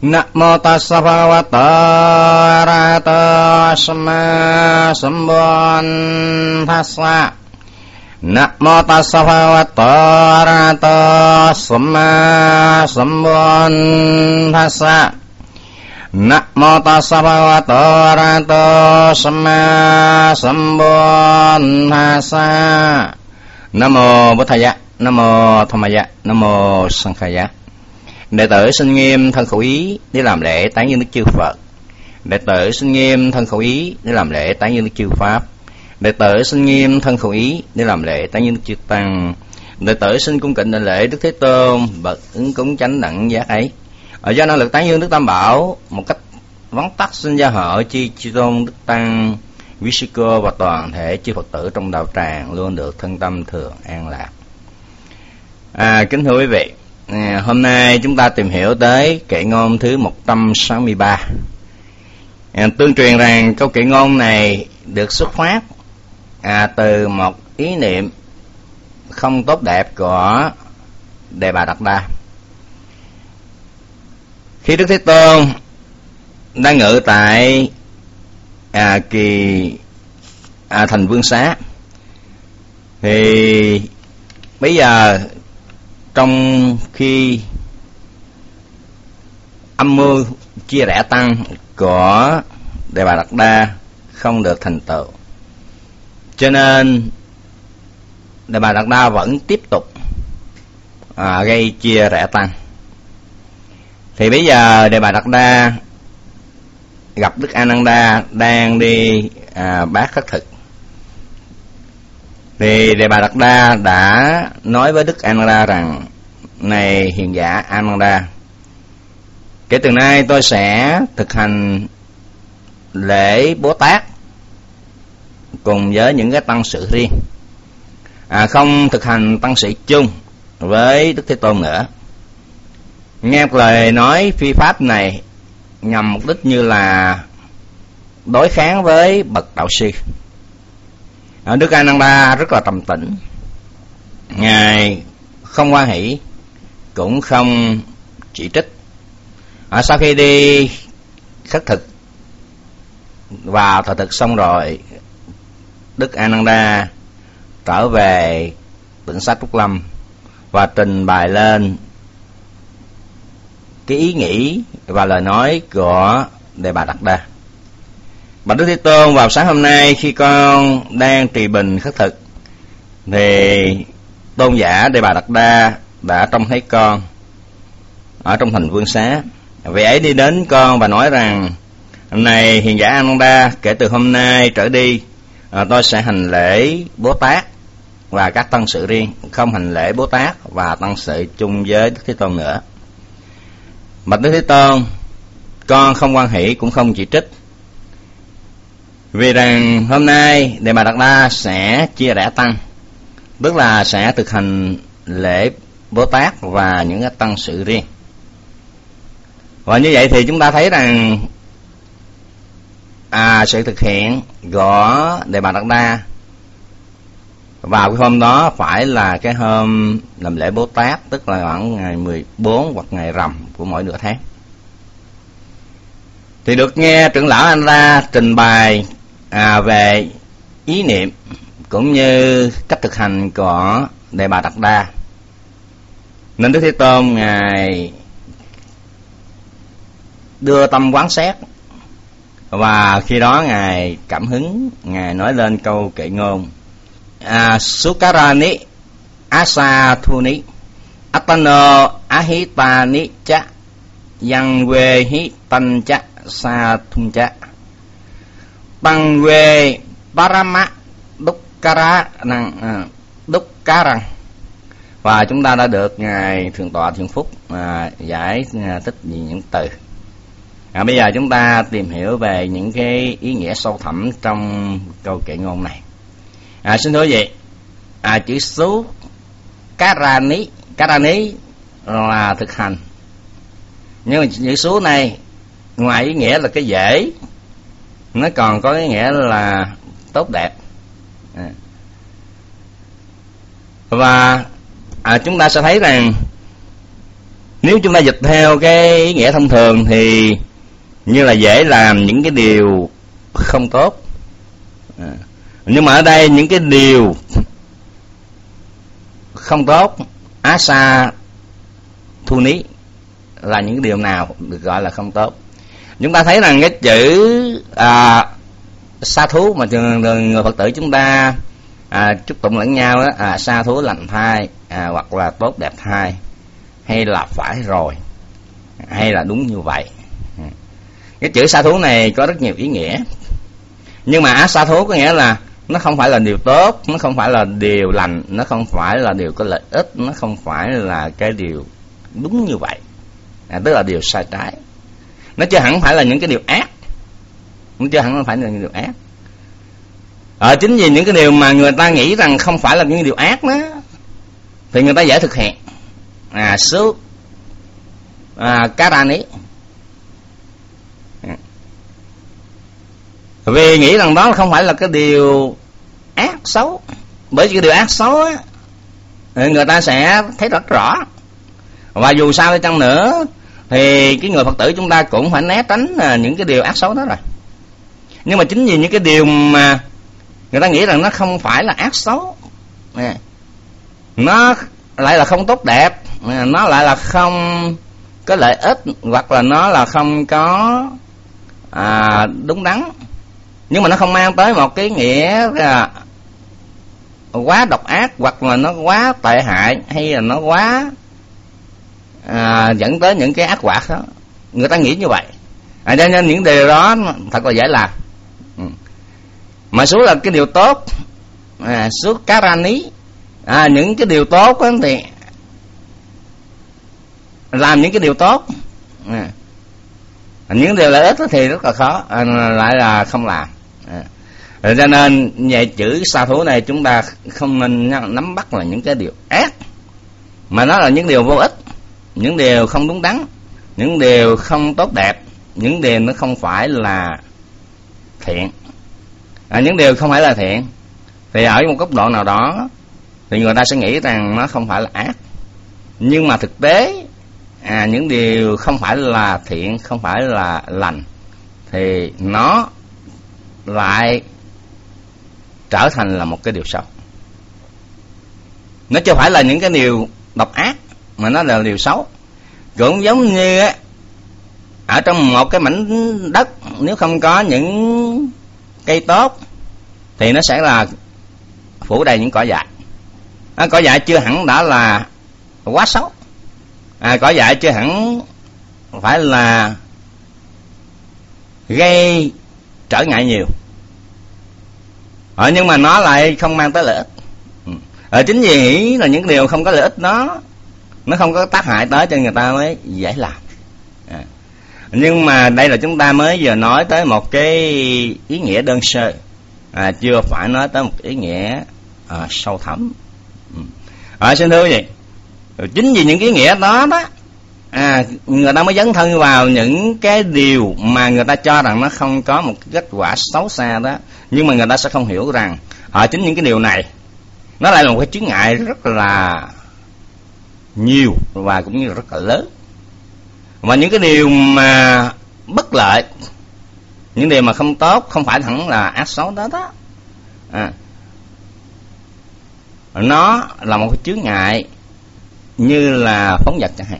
Namo tassa bhagavato arahato samma sambuddhassa. Namo tassa bhagavato arahato samma sambuddhassa. Namo tassa bhagavato arahato samma sambuddhassa. Namo Buddhaya, Namo Dhammaya, Namo Sanghaya. Đệ tử xin nghiêm thân khẩu ý để làm lễ tán dương Đức Chư Phật. Đệ tử xin nghiêm thân khẩu ý để làm lễ tán dương Đức Chư Pháp. Đệ tử xin nghiêm thân khẩu ý để làm lễ tán dương Đức Chư Tăng. Đệ tử xin cung kính đảnh lễ Đức Thế Tôn bậc ứng cúng chánh đẳng giác ấy. Do năng lực tán dương Đức Tam Bảo, một cách vắn tắt xin gia hộ chi chư tôn Đức Tăng, quý sư cô và toàn thể chư Phật tử trong đạo tràng luôn được thân tâm thường an lạc. Kính thưa quý vị, hôm nay chúng ta tìm hiểu tới kệ ngôn thứ 163. Tương truyền rằng câu kệ ngôn này được xuất phát từ một ý niệm không tốt đẹp của Đề Bà Đạt Đa. Khi Đức Thế Tôn đang ngự tại thành Vương Xá, thì bây giờ trong khi âm mưu chia rẽ tăng của Đề Bà Đạt Đa không được thành tựu, cho nên Đề Bà Đạt Đa vẫn tiếp tục gây chia rẽ tăng. Thì bây giờ Đề Bà Đạt Đa gặp Đức A Nan Đa đang đi bát khất thực. Thì Đề Bà Đạt Đa đã nói với Đức A Nan Đa rằng: này hiền giả A Nan Đa, kể từ nay tôi sẽ thực hành lễ Bố Tát cùng với những cái tăng sự riêng, không thực hành tăng sự chung với Đức Thế Tôn nữa. Nghe lời nói phi pháp này nhằm mục đích như là đối kháng với bậc đạo sư. Đức A Nan Đa rất là trầm tĩnh, ngài không hoan hỷ cũng không chỉ trích. Sau khi đi khất thực và thọ thực xong rồi, Đức A Nan Đa trở về tỉnh Xá Trúc Lâm và trình bày lên cái ý nghĩ và lời nói của Đề Bà Đạt Đa. Bạch Đức Thế Tôn, vào sáng hôm nay khi con đang trì bình khất thực, thì tôn giả Đề Bà Đạt Đa đã trông thấy con ở trong thành Vương Xá. Vị ấy đi đến con và nói rằng: này hiền giả A Nan Đa, kể từ hôm nay trở đi, tôi sẽ hành lễ Bố Tát và các tăng sự riêng, không hành lễ Bố Tát và tăng sự chung với Đức Thế Tôn nữa. Bạch Đức Thế Tôn, con không hoan hỷ cũng không chỉ trích, vì rằng hôm nay Đề Bà Đạt Đa sẽ chia rẽ tăng, tức là sẽ thực hành lễ Bố Tát và những cái tăng sự riêng. Và như vậy thì chúng ta thấy rằng sự thực hiện của Đề Bà Đạt Đa vào cái hôm đó phải là cái hôm làm lễ Bố Tát, tức là khoảng ngày 14 hoặc ngày rằm của mỗi nửa tháng. Thì được nghe trưởng lão A Nan Đa trình bày về ý niệm cũng như cách thực hành của Đề Bà Đạt Đa, nên Đức Thế Tôn ngài đưa tâm quán xét, và khi đó ngài cảm hứng, ngài nói lên câu kệ ngôn: Sukarani Asathuni Atano Ahitani Cha Yang We Hi Tan Cha Sathun Cha Tăng We Parama Dukkarang. Và chúng ta đã được ngài Thượng tọa Thiện Phúc giải thích những từ. Bây giờ chúng ta tìm hiểu về những cái ý nghĩa sâu thẳm trong câu kệ ngôn này. Xin thưa quý vị, chữ số Karani là thực hành, nhưng mà chữ số này ngoài ý nghĩa là cái dễ, nó còn có ý nghĩa là tốt đẹp. Và chúng ta sẽ thấy rằng Nếu chúng ta dịch theo cái ý nghĩa thông thường thì như là dễ làm những cái điều không tốt. Nhưng mà ở đây những cái điều không tốt, asa thu ní, là những điều nào được gọi là không tốt. Chúng ta thấy rằng cái chữ sa thú mà người Phật tử chúng ta chúc tụng lẫn nhau đó, sa thú lành thai, hoặc là tốt đẹp thai, hay là phải rồi, hay là đúng như vậy. Cái chữ sa thú này có rất nhiều ý nghĩa. Nhưng mà sa thú có nghĩa là nó không phải là điều tốt, nó không phải là điều lành, nó không phải là điều có lợi ích, nó không phải là cái điều đúng như vậy, tức là điều sai trái. Nó chưa hẳn phải là những cái điều ác, nó chưa hẳn phải là những điều ác. Chính vì những cái điều mà người ta nghĩ rằng không phải là những điều ác đó, thì người ta dễ thực hiện. Số Karani, vì nghĩ rằng đó không phải là cái điều ác xấu. Bởi vì cái điều ác xấu á, người ta sẽ thấy rất rõ. Và dù sao đi chăng nữa thì cái người Phật tử chúng ta cũng phải né tránh những cái điều ác xấu đó rồi. Nhưng mà chính vì những cái điều mà người ta nghĩ rằng nó không phải là ác xấu, nó lại là không tốt đẹp, nó lại là không có lợi ích, hoặc là nó là không có đúng đắn, nhưng mà nó không mang tới một cái nghĩa là quá độc ác, hoặc là nó quá tệ hại, hay là nó quá dẫn tới những cái ác quả đó. Người ta nghĩ như vậy, cho nên những điều đó thật là dễ làm. Mà số là cái điều tốt, số Karani, những cái điều tốt đó thì làm những cái điều tốt, những điều lợi ích thì rất là khó, lại là không làm. Cho nên về chữ sa thú này chúng ta không nên nắm bắt là những cái điều ác, mà nó là những điều vô ích, những điều không đúng đắn, những điều không tốt đẹp, những điều nó không phải là thiện. Những điều không phải là thiện thì ở một góc độ nào đó thì người ta sẽ nghĩ rằng nó không phải là ác, nhưng mà thực tế những điều không phải là thiện, không phải là lành, thì nó lại trở thành là một cái điều xấu. Nó chưa phải là những cái điều độc ác, mà nó là điều xấu. Cũng giống như ở trong một cái mảnh đất, nếu không có những cây tốt thì nó sẽ là phủ đầy những cỏ dại. Cỏ dại chưa hẳn đã là quá xấu, cỏ dại chưa hẳn phải là gây trở ngại nhiều, nhưng mà nó lại không mang tới lợi ích. Chính vì nghĩ là những điều không có lợi ích đó, nó không có tác hại tới cho người ta mới dễ làm. Nhưng mà đây là chúng ta mới vừa nói tới một cái ý nghĩa đơn sơ, chưa phải nói tới một ý nghĩa sâu thẳm. Xin thưa quý vị, chính vì những cái ý nghĩa đó đó, người ta mới dấn thân vào những cái điều mà người ta cho rằng nó không có một kết quả xấu xa đó. Nhưng mà người ta sẽ không hiểu rằng chính những cái điều này nó lại là một cái chướng ngại rất là nhiều và cũng như là rất là lớn. Và những cái điều mà bất lợi, những điều mà không tốt, không phải hẳn là ác xấu đó đó, nó là một cái chướng ngại như là phóng dật chẳng hạn.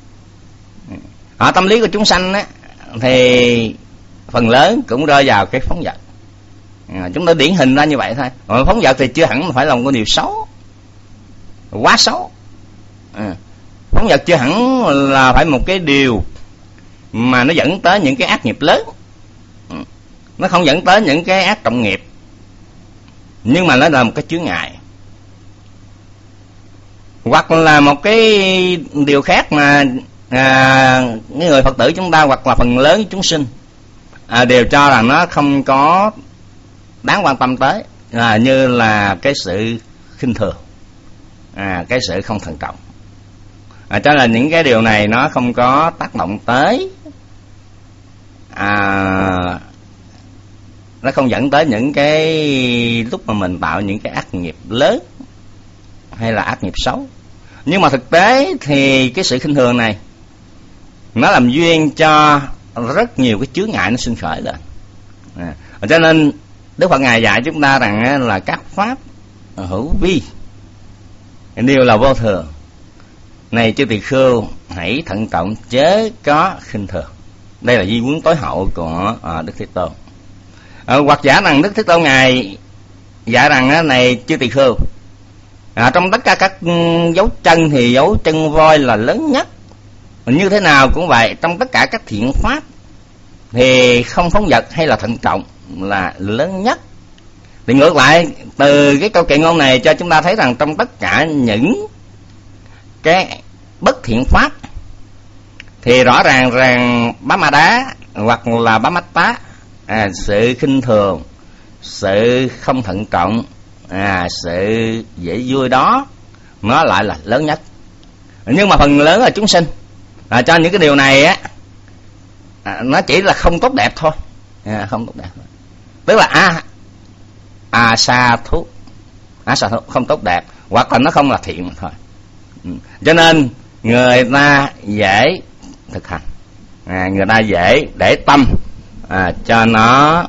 Ở tâm lý của chúng sanh á, thì phần lớn cũng rơi vào cái phóng dật. Chúng ta điển hình ra như vậy thôi. Còn phóng dật thì chưa hẳn phải là một điều xấu, quá xấu. Phóng dật chưa hẳn là phải một cái điều mà nó dẫn tới những cái ác nghiệp lớn, nó không dẫn tới những cái ác trọng nghiệp, nhưng mà nó là một cái chướng ngại. Hoặc là một cái điều khác mà những người Phật tử chúng ta hoặc là phần lớn chúng sinh đều cho rằng nó không có đáng quan tâm tới, như là cái sự khinh thường, cái sự không thận trọng. Cho nên những cái điều này nó không có tác động tới, nó không dẫn tới những cái lúc mà mình tạo những cái ác nghiệp lớn hay là ác nghiệp xấu. Nhưng mà thực tế thì cái sự khinh thường này nó làm duyên cho rất nhiều cái chướng ngại nó sinh khởi lên. Cho nên Đức Phật Ngài dạy chúng ta rằng là các pháp hữu vi đều là vô thường. Này chư tỳ khưu, hãy thận trọng chớ có khinh thường. Đây là di huấn tối hậu của Đức Thế Tôn. Hoặc giả rằng Đức Thế Tôn Ngài dạy rằng này chư tỳ khưu, trong tất cả các dấu chân thì dấu chân voi là lớn nhất. Như thế nào cũng vậy, trong tất cả các thiện pháp thì không phóng dật hay là thận trọng là lớn nhất. Thì ngược lại, từ cái câu kệ ngôn này cho chúng ta thấy rằng trong tất cả những cái bất thiện pháp thì rõ ràng rằng bá ma đá hoặc là bá mách tá, sự khinh thường, sự không thận trọng, sự dễ vui đó nó lại là lớn nhất. Nhưng mà phần lớn là chúng sinh cho những cái điều này á, nó chỉ là không tốt đẹp thôi, không tốt đẹp thôi. Tức là sa thú không tốt đẹp, hoặc là nó không là thiện thôi. Cho nên người ta dễ thực hành, người ta dễ để tâm cho nó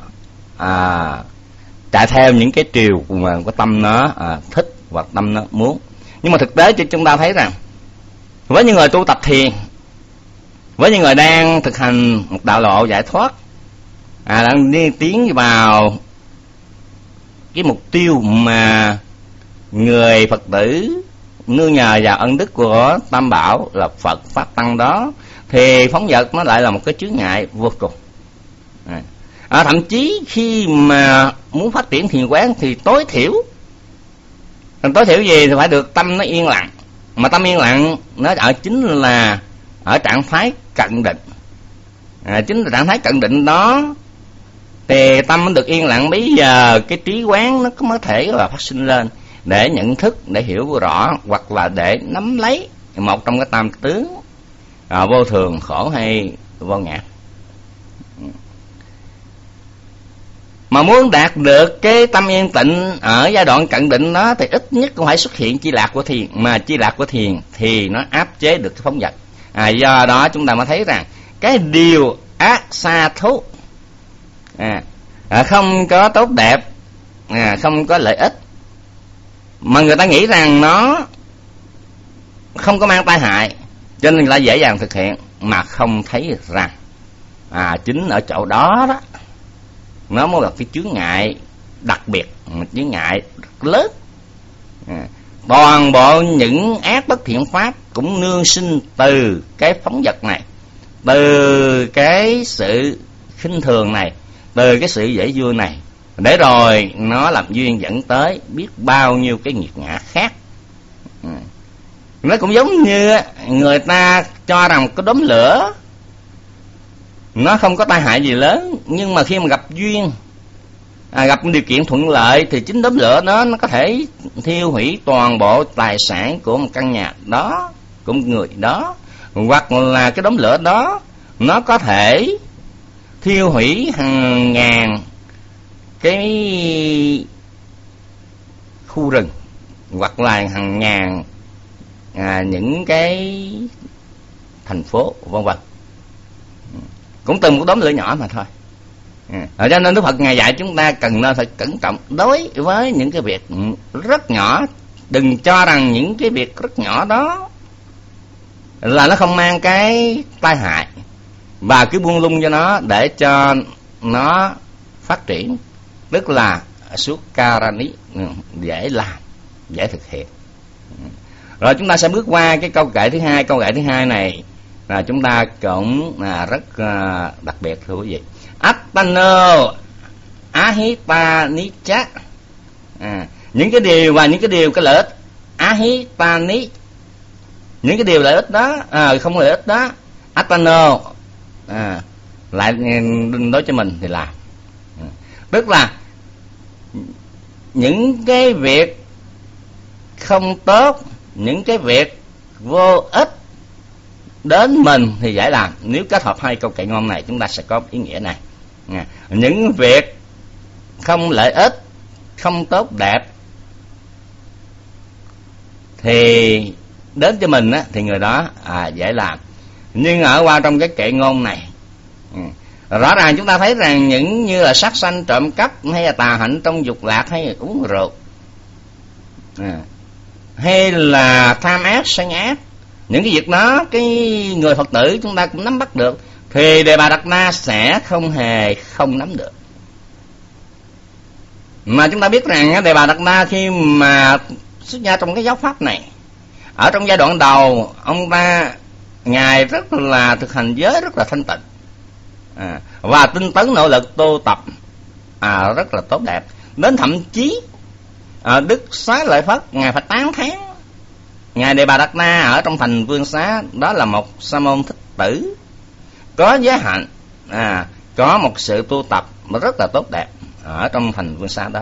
chạy theo những cái điều mà cái tâm nó thích hoặc tâm nó muốn. Nhưng mà thực tế cho chúng ta thấy rằng với những người tu tập thiền, với những người đang thực hành một đạo lộ giải thoát, đang đi tiến vào cái mục tiêu mà người Phật tử nương nhờ vào ân đức của Tam Bảo là Phật Pháp Tăng đó, thì phóng dật nó lại là một cái chướng ngại vô cùng. Thậm chí khi mà muốn phát triển thiền quán thì tối thiểu gì thì phải được tâm nó yên lặng. Mà tâm yên lặng nó chính là ở trạng thái cận định. Chính là trạng thái cận định đó thì tâm nó được yên lặng, bây giờ cái trí quán nó có thể là phát sinh lên để nhận thức, để hiểu rõ, hoặc là để nắm lấy một trong cái tam tướng vô thường, khổ hay vô ngã. Mà muốn đạt được cái tâm yên tịnh ở giai đoạn cận định đó thì ít nhất cũng phải xuất hiện chi lạc của thiền. Mà chi lạc của thiền thì nó áp chế được cái phóng dật. Do đó chúng ta mới thấy rằng cái điều ác xa thú, không có tốt đẹp, không có lợi ích, mà người ta nghĩ rằng nó không có mang tai hại, cho nên là dễ dàng thực hiện, mà không thấy rằng chính ở chỗ đó đó nó mới là cái chướng ngại đặc biệt, một chướng ngại rất lớn. Toàn bộ những ác bất thiện pháp cũng nương sinh từ cái phóng dật này, từ cái sự khinh thường này, từ cái sự dễ vui này, để rồi nó làm duyên dẫn tới biết bao nhiêu cái nghiệt ngã khác. Nó cũng giống như người ta cho rằng cái đốm lửa nó không có tai hại gì lớn, nhưng mà khi mà gặp duyên, gặp điều kiện thuận lợi thì chính đốm lửa đó nó có thể thiêu hủy toàn bộ tài sản của một căn nhà đó, của một người đó, hoặc là cái đốm lửa đó nó có thể thiêu hủy hàng ngàn cái khu rừng, hoặc là hàng ngàn những cái thành phố vân vân, cũng từng một đốm lửa nhỏ mà thôi. Cho nên Đức Phật Ngài dạy chúng ta cần nên phải cẩn trọng đối với những cái việc rất nhỏ. Đừng cho rằng những cái việc rất nhỏ đó là nó không mang cái tai hại, và cứ buông lung cho nó để cho nó phát triển, tức là Sukarani, dễ làm, dễ thực hiện. Rồi chúng ta sẽ bước qua cái câu kệ thứ hai. Câu kệ thứ hai này là chúng ta cũng rất đặc biệt, thưa quý vị. Attano ahitanicha, những cái điều và những cái điều cái lợi ích. Ahitani, những cái điều lợi ích đó, không lợi ích đó. Attano, lại đối cho mình thì làm. Tức là những cái việc không tốt, những cái việc vô ích đến mình thì giải làm. Nếu kết hợp hai câu kệ ngôn này chúng ta sẽ có ý nghĩa này. Những việc không lợi ích, không tốt đẹp thì đến cho mình á, thì người đó dễ làm. Nhưng ở qua trong cái kệ ngôn này, rõ ràng chúng ta thấy rằng những như là sát sanh, trộm cắp, hay là tà hạnh trong dục lạc, hay là uống rượu, hay là tham ác, sân ác, những cái việc đó cái người Phật tử chúng ta cũng nắm bắt được, thì Đề Bà Đạt Na sẽ không hề không nắm được. Mà chúng ta biết rằng Đề Bà Đạt Na khi mà xuất gia trong cái giáo pháp này, ở trong giai đoạn đầu ông ta ngài rất là thực hành giới rất là thanh tịnh, và tinh tấn nỗ lực tu tập rất là tốt đẹp. Đến thậm chí Đức Xá Lợi Phất ngài phải tán thán ngài Đề Bà Đạt Na ở trong thành Vương Xá, đó là một sa môn thích tử, có giới hạnh, có một sự tu tập rất là tốt đẹp ở trong thành Vương Xá đó.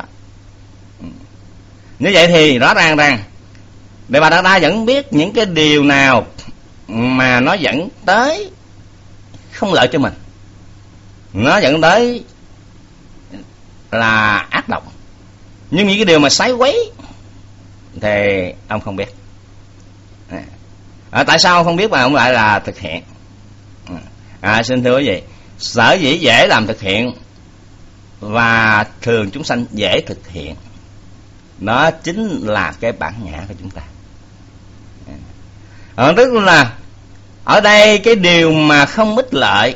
Như vậy thì rõ ràng rằng Đề Bà Đạt Na vẫn biết những cái điều nào mà nó dẫn tới không lợi cho mình, nó dẫn tới là ác độc. Nhưng những cái điều mà sái quấy thì ông không biết. Tại sao ông không biết mà ông lại là thực hiện? Xin thưa quý vị, sở dĩ dễ làm thực hiện và thường chúng sanh dễ thực hiện, đó chính là cái bản ngã của chúng ta. Tức là ở đây cái điều mà không ích lợi,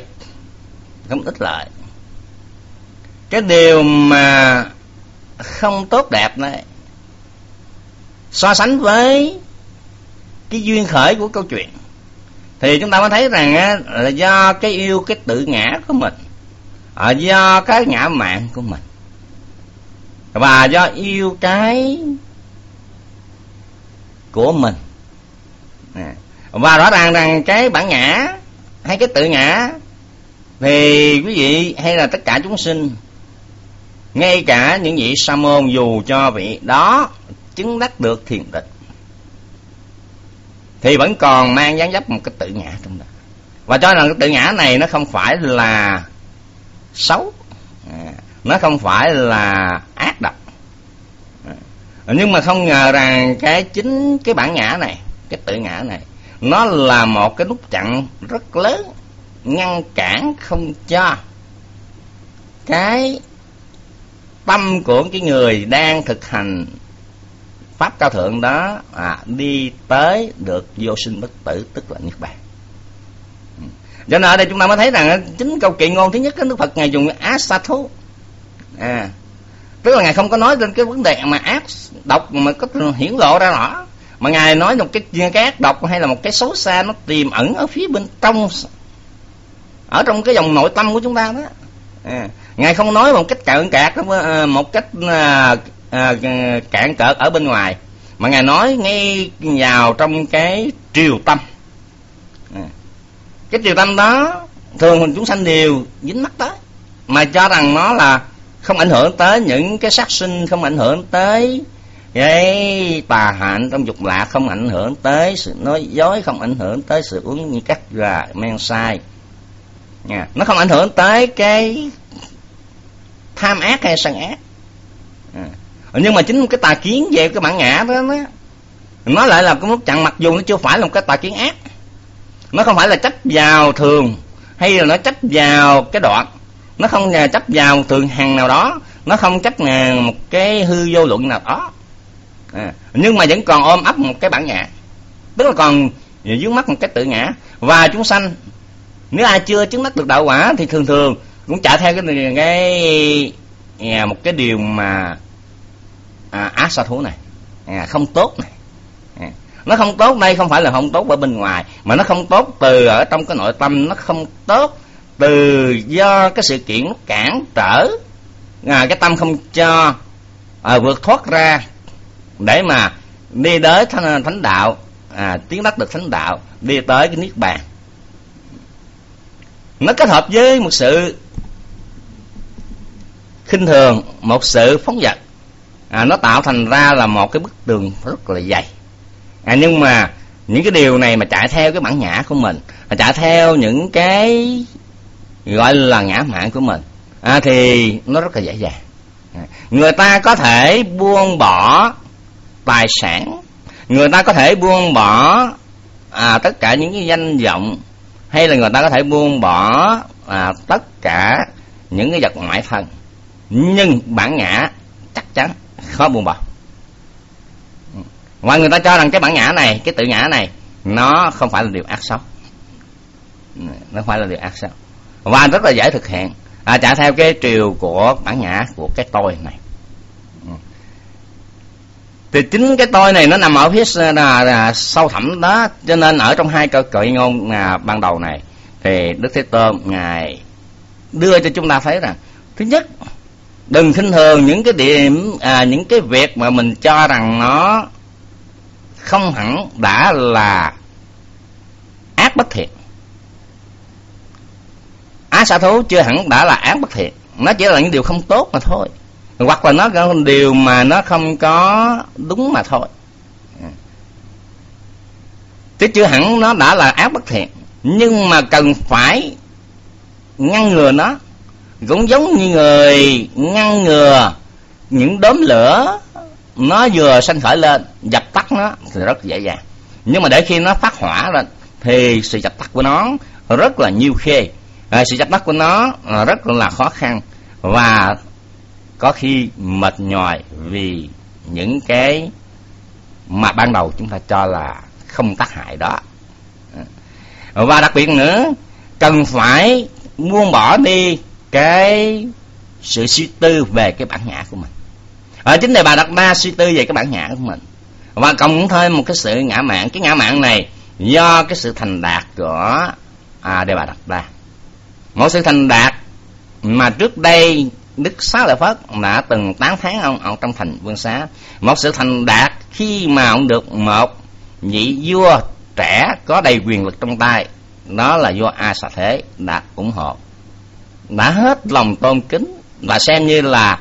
cái điều mà không tốt đẹp này, so sánh với cái duyên khởi của câu chuyện, thì chúng ta mới thấy rằng là do cái yêu cái tự ngã của mình, do cái ngã mạn của mình, và do yêu cái của mình. Và rõ ràng rằng cái bản ngã hay cái tự ngã thì quý vị hay là tất cả chúng sinh, ngay cả những vị sa môn, dù cho vị đó chứng đắc được thiền định, thì vẫn còn mang dáng dấp một cái tự ngã trong đó, và cho rằng cái tự ngã này nó không phải là xấu, nó không phải là ác độc. Nhưng mà không ngờ rằng chính cái bản ngã này, cái tự ngã này, nó là một cái nút chặn rất lớn, ngăn cản không cho cái tâm của cái người đang thực hành pháp cao thượng đó đi tới được vô sinh bất tử, tức là niết bàn. Cho nên ở đây chúng ta mới thấy rằng chính câu kệ ngôn thứ nhất, cái Đức Phật ngài dùng ác sa thú, tức là ngài không có nói đến cái vấn đề mà ác độc mà có hiển lộ ra rõ, mà ngài nói một cái ác độc hay là một cái xấu xa nó tiềm ẩn ở phía bên trong, ở trong cái dòng nội tâm của chúng ta đó. Ngài không nói một cách cạn cợt, một cách cạn cợt ở bên ngoài, mà ngài nói ngay vào trong cái triều tâm. Cái triều tâm đó thường chúng sanh đều dính mắc tới, mà cho rằng nó là không ảnh hưởng tới những cái sát sinh, không ảnh hưởng tới cái tà hạnh trong dục lạc, không ảnh hưởng tới sự nói dối, không ảnh hưởng tới sự uống như cắt gà men sai, nó không ảnh hưởng tới cái tham ác hay sân ác. Nhưng mà chính cái tà kiến về cái bản ngã đó, nó lại là cái nút chặn, mặc dù nó chưa phải là một cái tà kiến ác, nó không phải là chấp vào thường, hay là nó chấp vào cái đoạn, nó không chấp vào thường hằng nào đó, nó không chấp một cái hư vô luận nào đó, nhưng mà vẫn còn ôm ấp một cái bản ngã, tức là còn vướng mắc một cái tự ngã. Và chúng sanh nếu ai chưa chứng đắc được đạo quả thì thường thường cũng chạy theo một cái điều mà ác sa thú này, không tốt này. Nó không tốt đây không phải là không tốt ở bên ngoài, mà nó không tốt từ ở trong cái nội tâm, nó không tốt từ do cái sự kiện nó cản trở cái tâm không cho vượt thoát ra để mà đi tới thánh đạo, tiến đắc được thánh đạo, đi tới cái niết bàn. Nó kết hợp với một sự khinh thường, một sự phóng dật, nó tạo thành ra là một cái bức tường rất là dày. Nhưng mà những cái điều này mà chạy theo cái bản ngã của mình, chạy theo những cái gọi là ngã mạn của mình, thì nó rất là dễ dàng. Người ta có thể buông bỏ tài sản, người ta có thể buông bỏ tất cả những cái danh vọng, hay là người ta có thể buông bỏ tất cả những cái vật ngoại thân, nhưng bản ngã chắc chắn khó buông bỏ. Và người ta cho rằng cái bản ngã này, cái tự ngã này, nó không phải là điều ác xấu, nó phải là điều ác xấu, và rất là dễ thực hiện, chạy theo cái triều của bản ngã, của cái tôi này. Thì chính cái tôi này nó nằm ở phía sâu thẳm đó, cho nên ở trong hai câu cội ngôn ban đầu này thì Đức Thế Tôn ngài đưa cho chúng ta thấy rằng, thứ nhất, đừng khinh thường những cái điểm, những cái việc mà mình cho rằng nó không hẳn đã là ác bất thiện. Ác xả thú chưa hẳn đã là ác bất thiện, nó chỉ là những điều không tốt mà thôi, hoặc là nó là điều mà nó không có đúng mà thôi, chứ chưa hẳn nó đã là ác bất thiện. Nhưng mà cần phải ngăn ngừa nó, cũng giống như người ngăn ngừa những đốm lửa nó vừa sanh khởi lên, dập tắt nó thì rất dễ dàng. Nhưng mà để khi nó phát hỏa lên thì sự dập tắt của nó rất là nhiêu khê, sự dập tắt của nó rất là khó khăn, và có khi mệt nhòi vì những cái mà ban đầu chúng ta cho là không tác hại đó. Và đặc biệt nữa, cần phải buông bỏ đi cái sự suy tư về cái bản ngã của mình. Chính Đề Bà Đạt Đa suy tư về cái bản ngã của mình, và cộng thêm một cái sự ngã mạn. Cái ngã mạn này do cái sự thành đạt của Đề Bà Đạt Đa, một sự thành đạt mà trước đây Đức Xá Lợi Phất đã từng tán thán ông trong thành Vương Xá. Một sự thành đạt khi mà ông được một vị vua trẻ có đầy quyền lực trong tay, đó là vua A Xà Thế, đã ủng hộ, đã hết lòng tôn kính, và xem như là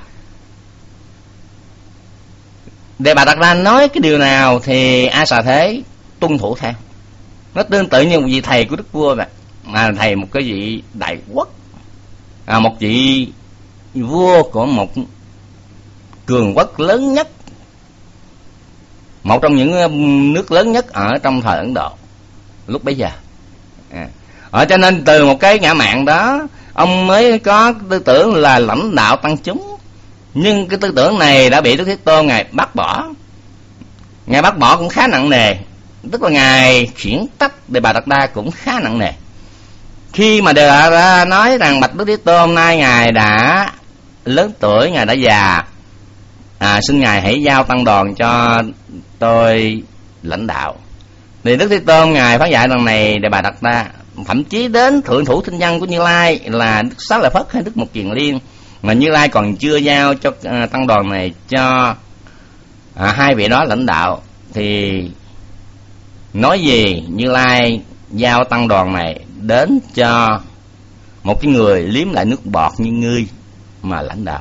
Đề Bà Đạt Đa nói cái điều nào thì A Xà Thế tuân thủ theo. Nó tương tự như một vị thầy của đức vua vậy, mà thầy một cái vị đại quốc, một vị vua của một cường quốc lớn nhất, một trong những nước lớn nhất ở trong thời Ấn Độ lúc bấy giờ. Cho nên từ một cái ngã mạn đó, ông mới có tư tưởng là lãnh đạo tăng chúng. Nhưng cái tư tưởng này đã bị Đức Thế Tôn ngài bác bỏ. Ngài bác bỏ cũng khá nặng nề, tức là ngài khiển trách Đề Bà Đạt Đa cũng khá nặng nề. Khi mà Đề Bà Đạt Đa nói rằng: bạch Đức Thế Tôn, nay ngài đã lớn tuổi, ngài đã già, xin ngài hãy giao tăng đoàn cho tôi lãnh đạo. Thì Đức Thế Tôn ngài phát dạy rằng này Đề Bà Đạt Đa, thậm chí đến thượng thủ thinh văn của Như Lai là Đức Xá Lợi Phất hay Đức Mục Kiền Liên, mà Như Lai còn chưa giao cho tăng đoàn này cho hai vị đó lãnh đạo, thì nói gì Như Lai giao tăng đoàn này đến cho một cái người liếm lại nước bọt như ngươi mà lãnh đạo.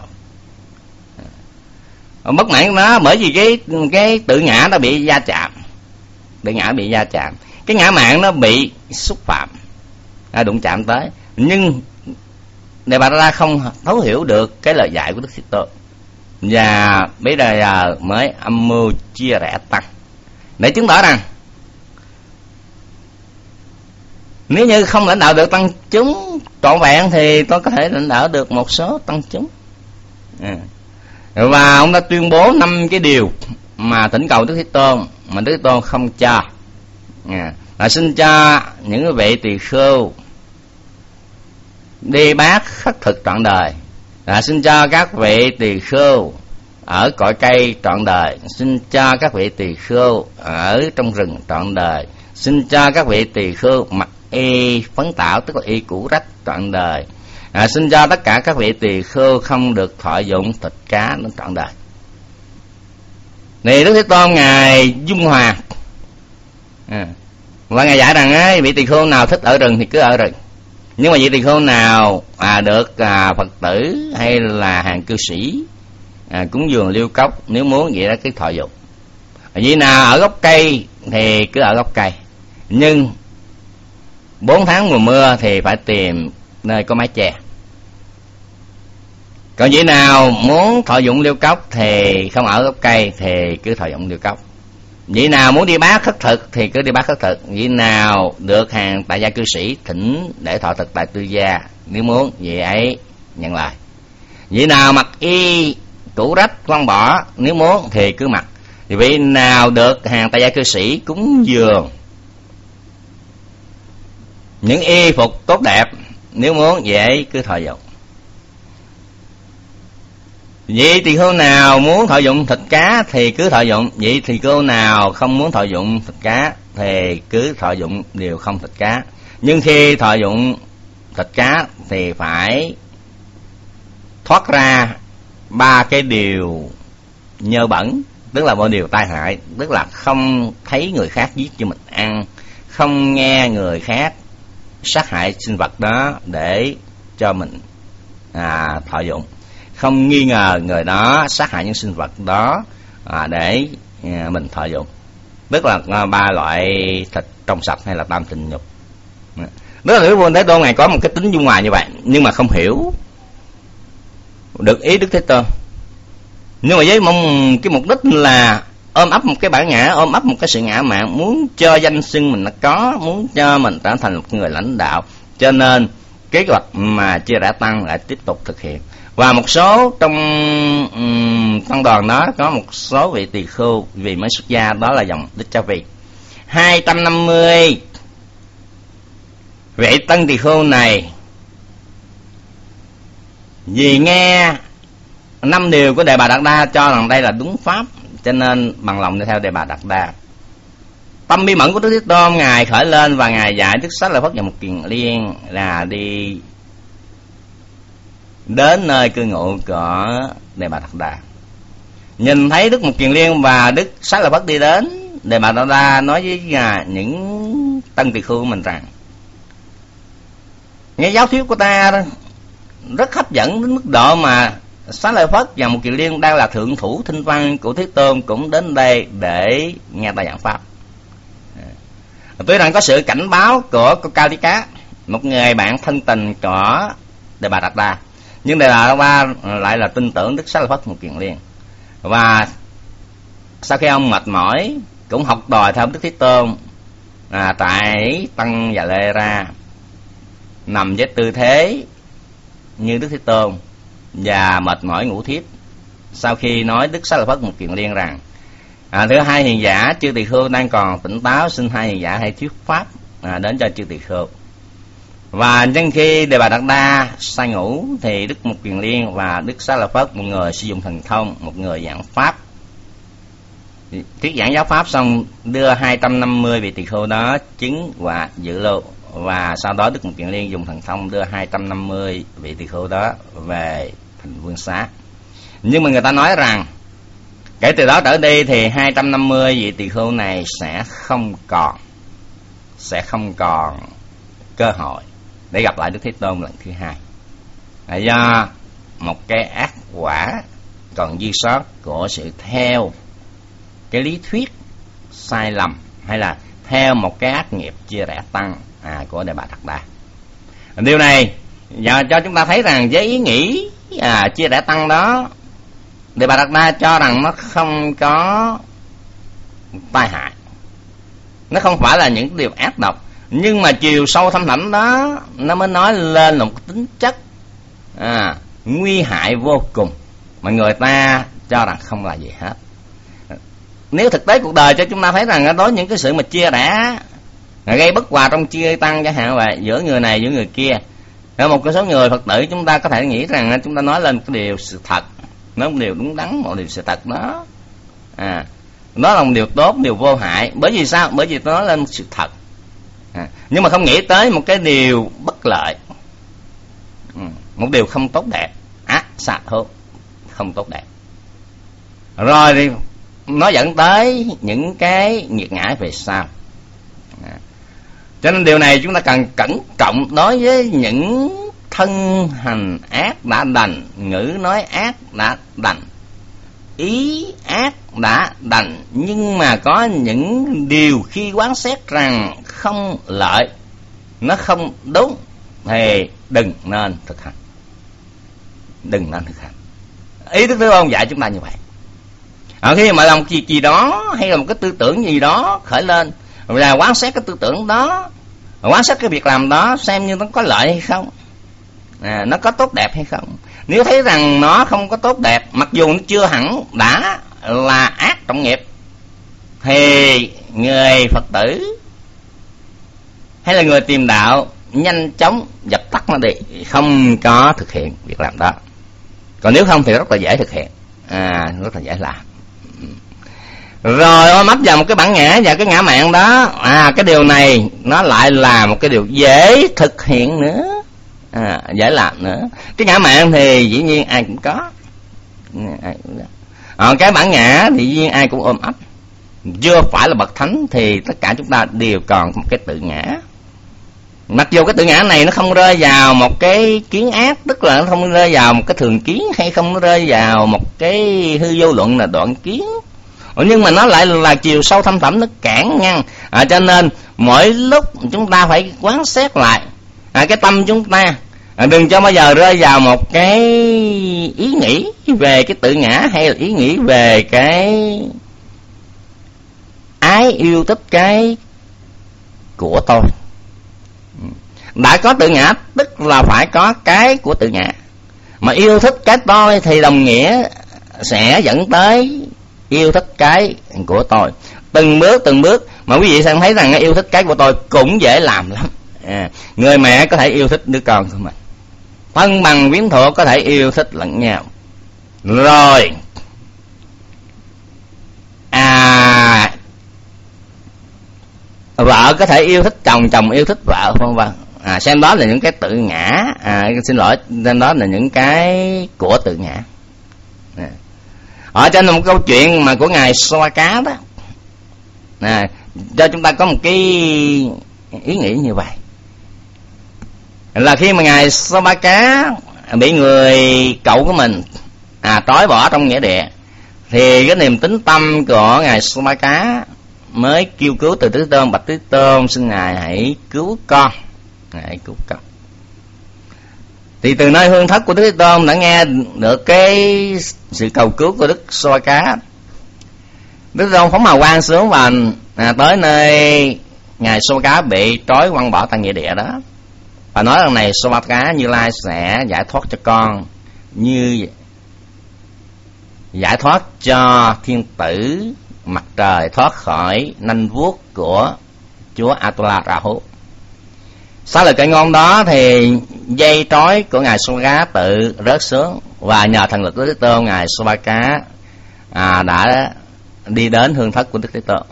Bất mãn nó bởi vì cái tự ngã nó bị va chạm, tự ngã bị va chạm, cái ngã mạn nó bị xúc phạm, đụng chạm tới. Nhưng Đề Bà Đạt Đa không thấu hiểu được cái lời dạy của Đức Thế Tôn, và bây giờ mới âm mưu chia rẽ tăng để chứng tỏ rằng nếu như không lãnh đạo được tăng chúng trọn vẹn thì tôi có thể lãnh đạo được một số tăng chúng. Và ông đã tuyên bố 5 cái điều mà thỉnh cầu Đức Thế Tôn mà Đức Thế Tôn không cho. Là xin cho những vị tỳ khưu đi bát khất thực trọn đời, xin cho các vị tỳ khưu ở cội cây trọn đời, xin cho các vị tỳ khưu ở trong rừng trọn đời, xin cho các vị tỳ khưu mặc y phấn tảo, tức là y cũ rách trọn đời, xin cho tất cả các vị tỳ khưu không được thọ dụng thịt cá đến trọn đời. Thì Đức Thế Tôn ngài dung hòa, và ngài dạy rằng vị tỳ khưu nào thích ở rừng thì cứ ở rừng, nhưng mà vị tỳ khưu nào được Phật tử hay là hàng cư sĩ cúng dường liêu cốc, nếu muốn vậy đó cứ thọ dụng. Vị nào ở gốc cây thì cứ ở gốc cây, nhưng 4 tháng mùa mưa thì phải tìm nơi có mái che. Còn vị nào muốn thọ dụng liêu cốc thì không ở gốc cây thì cứ thọ dụng liêu cốc. Vị nào muốn đi bát khất thực thì cứ đi bát khất thực. Vị nào được hàng tại gia cư sĩ thỉnh để thọ thực tại tư gia, nếu muốn vị ấy nhận lời. Vị nào mặc y cũ rách quăng bỏ, nếu muốn thì cứ mặc. Thì vị nào được hàng tại gia cư sĩ cúng dường những y phục tốt đẹp, nếu muốn vị ấy cứ thọ dụng. Vị tỳ khưu nào muốn thọ dụng thịt cá thì cứ thọ dụng. Vị tỳ khưu nào không muốn thọ dụng thịt cá thì cứ thọ dụng điều không thịt cá. Nhưng khi thọ dụng thịt cá thì phải thoát ra 3 cái điều nhơ bẩn, tức là 3 điều tai hại, tức là không thấy người khác giết cho mình ăn, không nghe người khác sát hại sinh vật đó để cho mình thọ dụng, không nghi ngờ người đó sát hại những sinh vật đó để mình thọ dụng, tức là 3 loại thịt trong sạch hay là tam tình nhục. Đức Thế Tôn Thế Tôn Ngài có một cái tính dung ngoài như vậy, nhưng mà không hiểu được ý Đức Thế Tôn. Nhưng mà với cái mục đích là ôm ấp một cái bản ngã, ôm ấp một cái sự ngã mạn, muốn cho danh xưng mình nó có, muốn cho mình trở thành một người lãnh đạo, cho nên kế hoạch mà chia rẽ tăng lại tiếp tục thực hiện. Và một số trong tăng đoàn đó có một số vị tỳ khưu vì mới xuất gia, đó là dòng Đích Cha Vì. 250 vị tân tỳ khưu này vì nghe 5 điều của Đề Bà Đạt Đa cho rằng đây là đúng pháp, cho nên bằng lòng đi theo Đề Bà Đạt Đa. Tâm bi mẫn của Đức Thế Tôn Ngài khởi lên và Ngài dạy Đức Xá Lợi Phất và Mục Kiền Liên là đi đến nơi cư ngụ của Đề Bà Đạt Đa. Nhìn thấy Đức Mục Kiền Liên và Đức Xá Lợi Phất đi đến, Đề Bà Đạt Đa nói với những tân tỳ khưu của mình rằng: nghe giáo thuyết của ta rất hấp dẫn đến mức độ mà Xá Lợi Phất và Mục Kiền Liên đang là thượng thủ thinh văn của Thế Tôn cũng đến đây để nghe ta giảng pháp. Tuy rằng có sự cảnh báo của Cao Lý Cá, một người bạn thân tình của Đề Bà Đạt Đa, nhưng Đề Bà Đạt Đa lại là tin tưởng Đức Xá Lợi Phất, Mục Kiền Liên. Và sau khi ông mệt mỏi cũng học đòi theo Đức Thế Tôn tại Tăng Già Lê Ra, nằm với tư thế như Đức Thế Tôn và mệt mỏi ngủ thiếp. Sau khi nói Đức Xá Lợi Phất, Mục Kiền Liên rằng: thưa hai hiền giả, chư tỳ khưu đang còn tỉnh táo, xin hai hiền giả hãy thuyết pháp đến cho chư tỳ khưu. Và nhân khi Đề Bà Đạt Đa say ngủ thì Đức Mục Kiền Liên và Đức Xá Lợi Phất, một người sử dụng thần thông, một người giảng pháp, thuyết giảng giáo pháp xong đưa 250 vị tỳ khưu đó chứng và dự lưu. Và sau đó Đức Mục Kiền Liên dùng thần thông đưa 250 vị tỳ khưu đó về thành Vương Xá. Nhưng mà người ta nói rằng kể từ đó trở đi thì 250 vị tỳ khưu này sẽ không còn cơ hội để gặp lại Đức Thế Tôn lần thứ hai, do một cái ác quả còn dư sót của sự theo cái lý thuyết sai lầm, hay là theo một cái ác nghiệp chia rẽ tăng của Đề Bà Đạt Đa. Điều này cho chúng ta thấy rằng với ý nghĩ chia rẽ tăng đó, Đề Bà Đạt Đa cho rằng nó không có tai hại, nó không phải là những điều ác độc, nhưng mà chiều sâu thâm thẳm đó nó mới nói lên một tính chất nguy hại vô cùng mà người ta cho rằng không là gì hết. Nếu thực tế cuộc đời cho chúng ta thấy rằng đó những cái sự mà chia rẽ, gây bất hòa trong chia tăng chẳng hạn vậy, giữa người này giữa người kia, một cái số người Phật tử chúng ta có thể nghĩ rằng chúng ta nói lên cái điều sự thật, nói một điều đúng đắn, một điều sự thật đó, đó là một điều tốt, điều vô hại. Bởi vì sao? Bởi vì tôi nói lên một sự thật, nhưng mà không nghĩ tới một cái điều bất lợi, một điều không tốt đẹp, xạ thôi, không tốt đẹp, rồi thì nó dẫn tới những cái nghiệt ngã về sau. Cho nên điều này chúng ta cần cẩn trọng đối với những thân hành ác đã đành, ngữ nói ác đã đành, ý ác đã đành, nhưng mà có những điều khi quán xét rằng không lợi, nó không đúng thì đừng nên thực hành, đừng nên thực hành. Ý Đức Thế Tôn dạy chúng ta như vậy. Khi mà làm gì đó hay là một cái tư tưởng gì đó khởi lên, là quán xét cái tư tưởng đó, quán xét cái việc làm đó xem như nó có lợi hay không, nó có tốt đẹp hay không. Nếu thấy rằng nó không có tốt đẹp, mặc dù nó chưa hẳn đã là ác trọng nghiệp, thì người Phật tử hay là người tìm đạo nhanh chóng dập tắt nó đi, không có thực hiện việc làm đó. Còn nếu không thì rất là dễ thực hiện, rất là dễ làm. Rồi ôm ấp vào một cái bản ngã và cái ngã mạn đó, cái điều này nó lại là một cái điều dễ thực hiện nữa, dễ làm nữa. Cái ngã mạn thì dĩ nhiên ai cũng có, cái bản ngã thì dĩ nhiên ai cũng ôm ấp. Chưa phải là bậc thánh thì tất cả chúng ta đều còn một cái tự ngã. Mặc dù cái tự ngã này nó không rơi vào một cái kiến ác, tức là nó không rơi vào một cái thường kiến, hay không nó rơi vào một cái hư vô luận là đoạn kiến, nhưng mà nó lại là chiều sâu thâm thẳm, nó cản ngăn. Cho nên mỗi lúc chúng ta phải quán xét lại cái tâm chúng ta, đừng cho bao giờ rơi vào một cái ý nghĩ về cái tự ngã, hay là ý nghĩ về cái ái yêu thích cái của tôi. Đã có tự ngã tức là phải có cái của tự ngã, mà yêu thích cái tôi thì đồng nghĩa sẽ dẫn tới yêu thích cái của tôi. Từng bước mà quý vị sẽ thấy rằng yêu thích cái của tôi cũng dễ làm lắm. Người mẹ có thể yêu thích đứa con của mình, thân bằng quyến thuộc có thể yêu thích lẫn nhau. Rồi vợ có thể yêu thích chồng, chồng yêu thích vợ, vân vân. Xem đó là những cái tự ngã, xin lỗi, xem đó là những cái của tự ngã. Ở trên một câu chuyện mà của ngài Soaka đó, cho chúng ta có một cái ý nghĩ như vậy, là khi mà ngài Soaka bị người cậu của mình trói bỏ trong nghĩa địa, thì cái niềm tín tâm của ngài Soaka mới kêu cứu từ Thế Tôn: bạch Thế Tôn, xin ngài hãy cứu con, hãy cứu con. Thì từ nơi hương thất của Thế Tôn đã nghe được cái sự cầu cứu của Đức Soaka. Đức Tôn phóng hào quang xuống và tới nơi ngài Soaka bị trói quăng bỏ tại nghĩa địa đó, và nói rằng này Soaka, Như Lai sẽ giải thoát cho con như giải thoát cho thiên tử mặt trời thoát khỏi nanh vuốt của chúa Atula Rahu. Sau lời cậy ngôn đó thì dây trói của ngài Soaka tự rớt xuống, và nhờ thần lực của Thế Tôn, ngài Soaka đã đi đến hương thất của Đức Thế Tôn,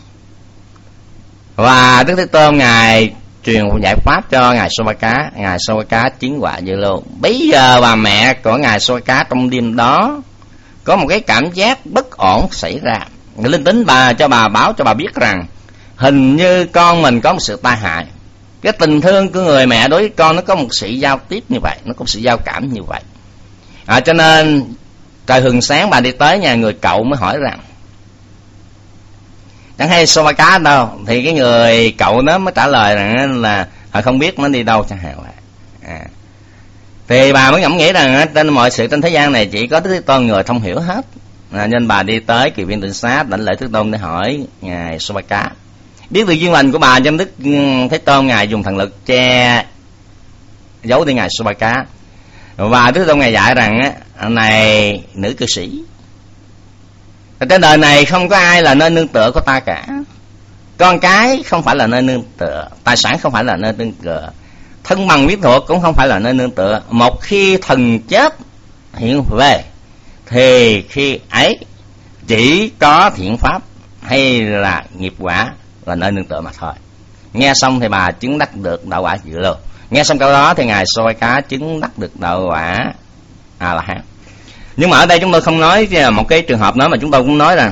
và Đức Thế Tôn ngài truyền giải pháp cho ngài Soaka chứng quả dự luôn. Bây giờ bà mẹ của ngài Soaka trong đêm đó có một cái cảm giác bất ổn xảy ra. Linh tính cho bà báo cho bà biết rằng hình như con mình có một sự tai hại. Cái tình thương của người mẹ đối với con nó có một sự giao tiếp như vậy, nó có một sự giao cảm như vậy. Cho nên trời hừng sáng bà đi tới nhà người cậu mới hỏi rằng chẳng hay Soaka đâu, thì cái người cậu nó mới trả lời rằng là họ không biết nó đi đâu chẳng hạn vậy. Thì bà mới ngẫm nghĩ rằng trên mọi sự trên thế gian này chỉ có Đức Thế Tôn người thông hiểu hết, nên bà đi tới Kỳ Viên Tịnh Xá đảnh lễ Thế Tôn để hỏi ngài Soaka. Biết được duyên lành của bà, trong Đức Thế Tôn ngài dùng thần lực che giấu đi ngài Soaka, và Đức Thế Tôn ngài dạy rằng này nữ cư sĩ, trên đời này không có ai là nơi nương tựa của ta cả. Con cái không phải là nơi nương tựa, tài sản không phải là nơi nương tựa, thân bằng huyết thuộc cũng không phải là nơi nương tựa. Một khi thần chết hiện về thì khi ấy chỉ có thiện pháp hay là nghiệp quả là nơi nương tựa mà thôi. Nghe xong thì bà chứng đắc được đạo quả dự luôn. Nghe xong câu đó thì ngài Soaka chứng đắc được đạo quả là hán. Nhưng mà ở đây chúng tôi không nói một cái trường hợp nữa, mà chúng tôi cũng nói rằng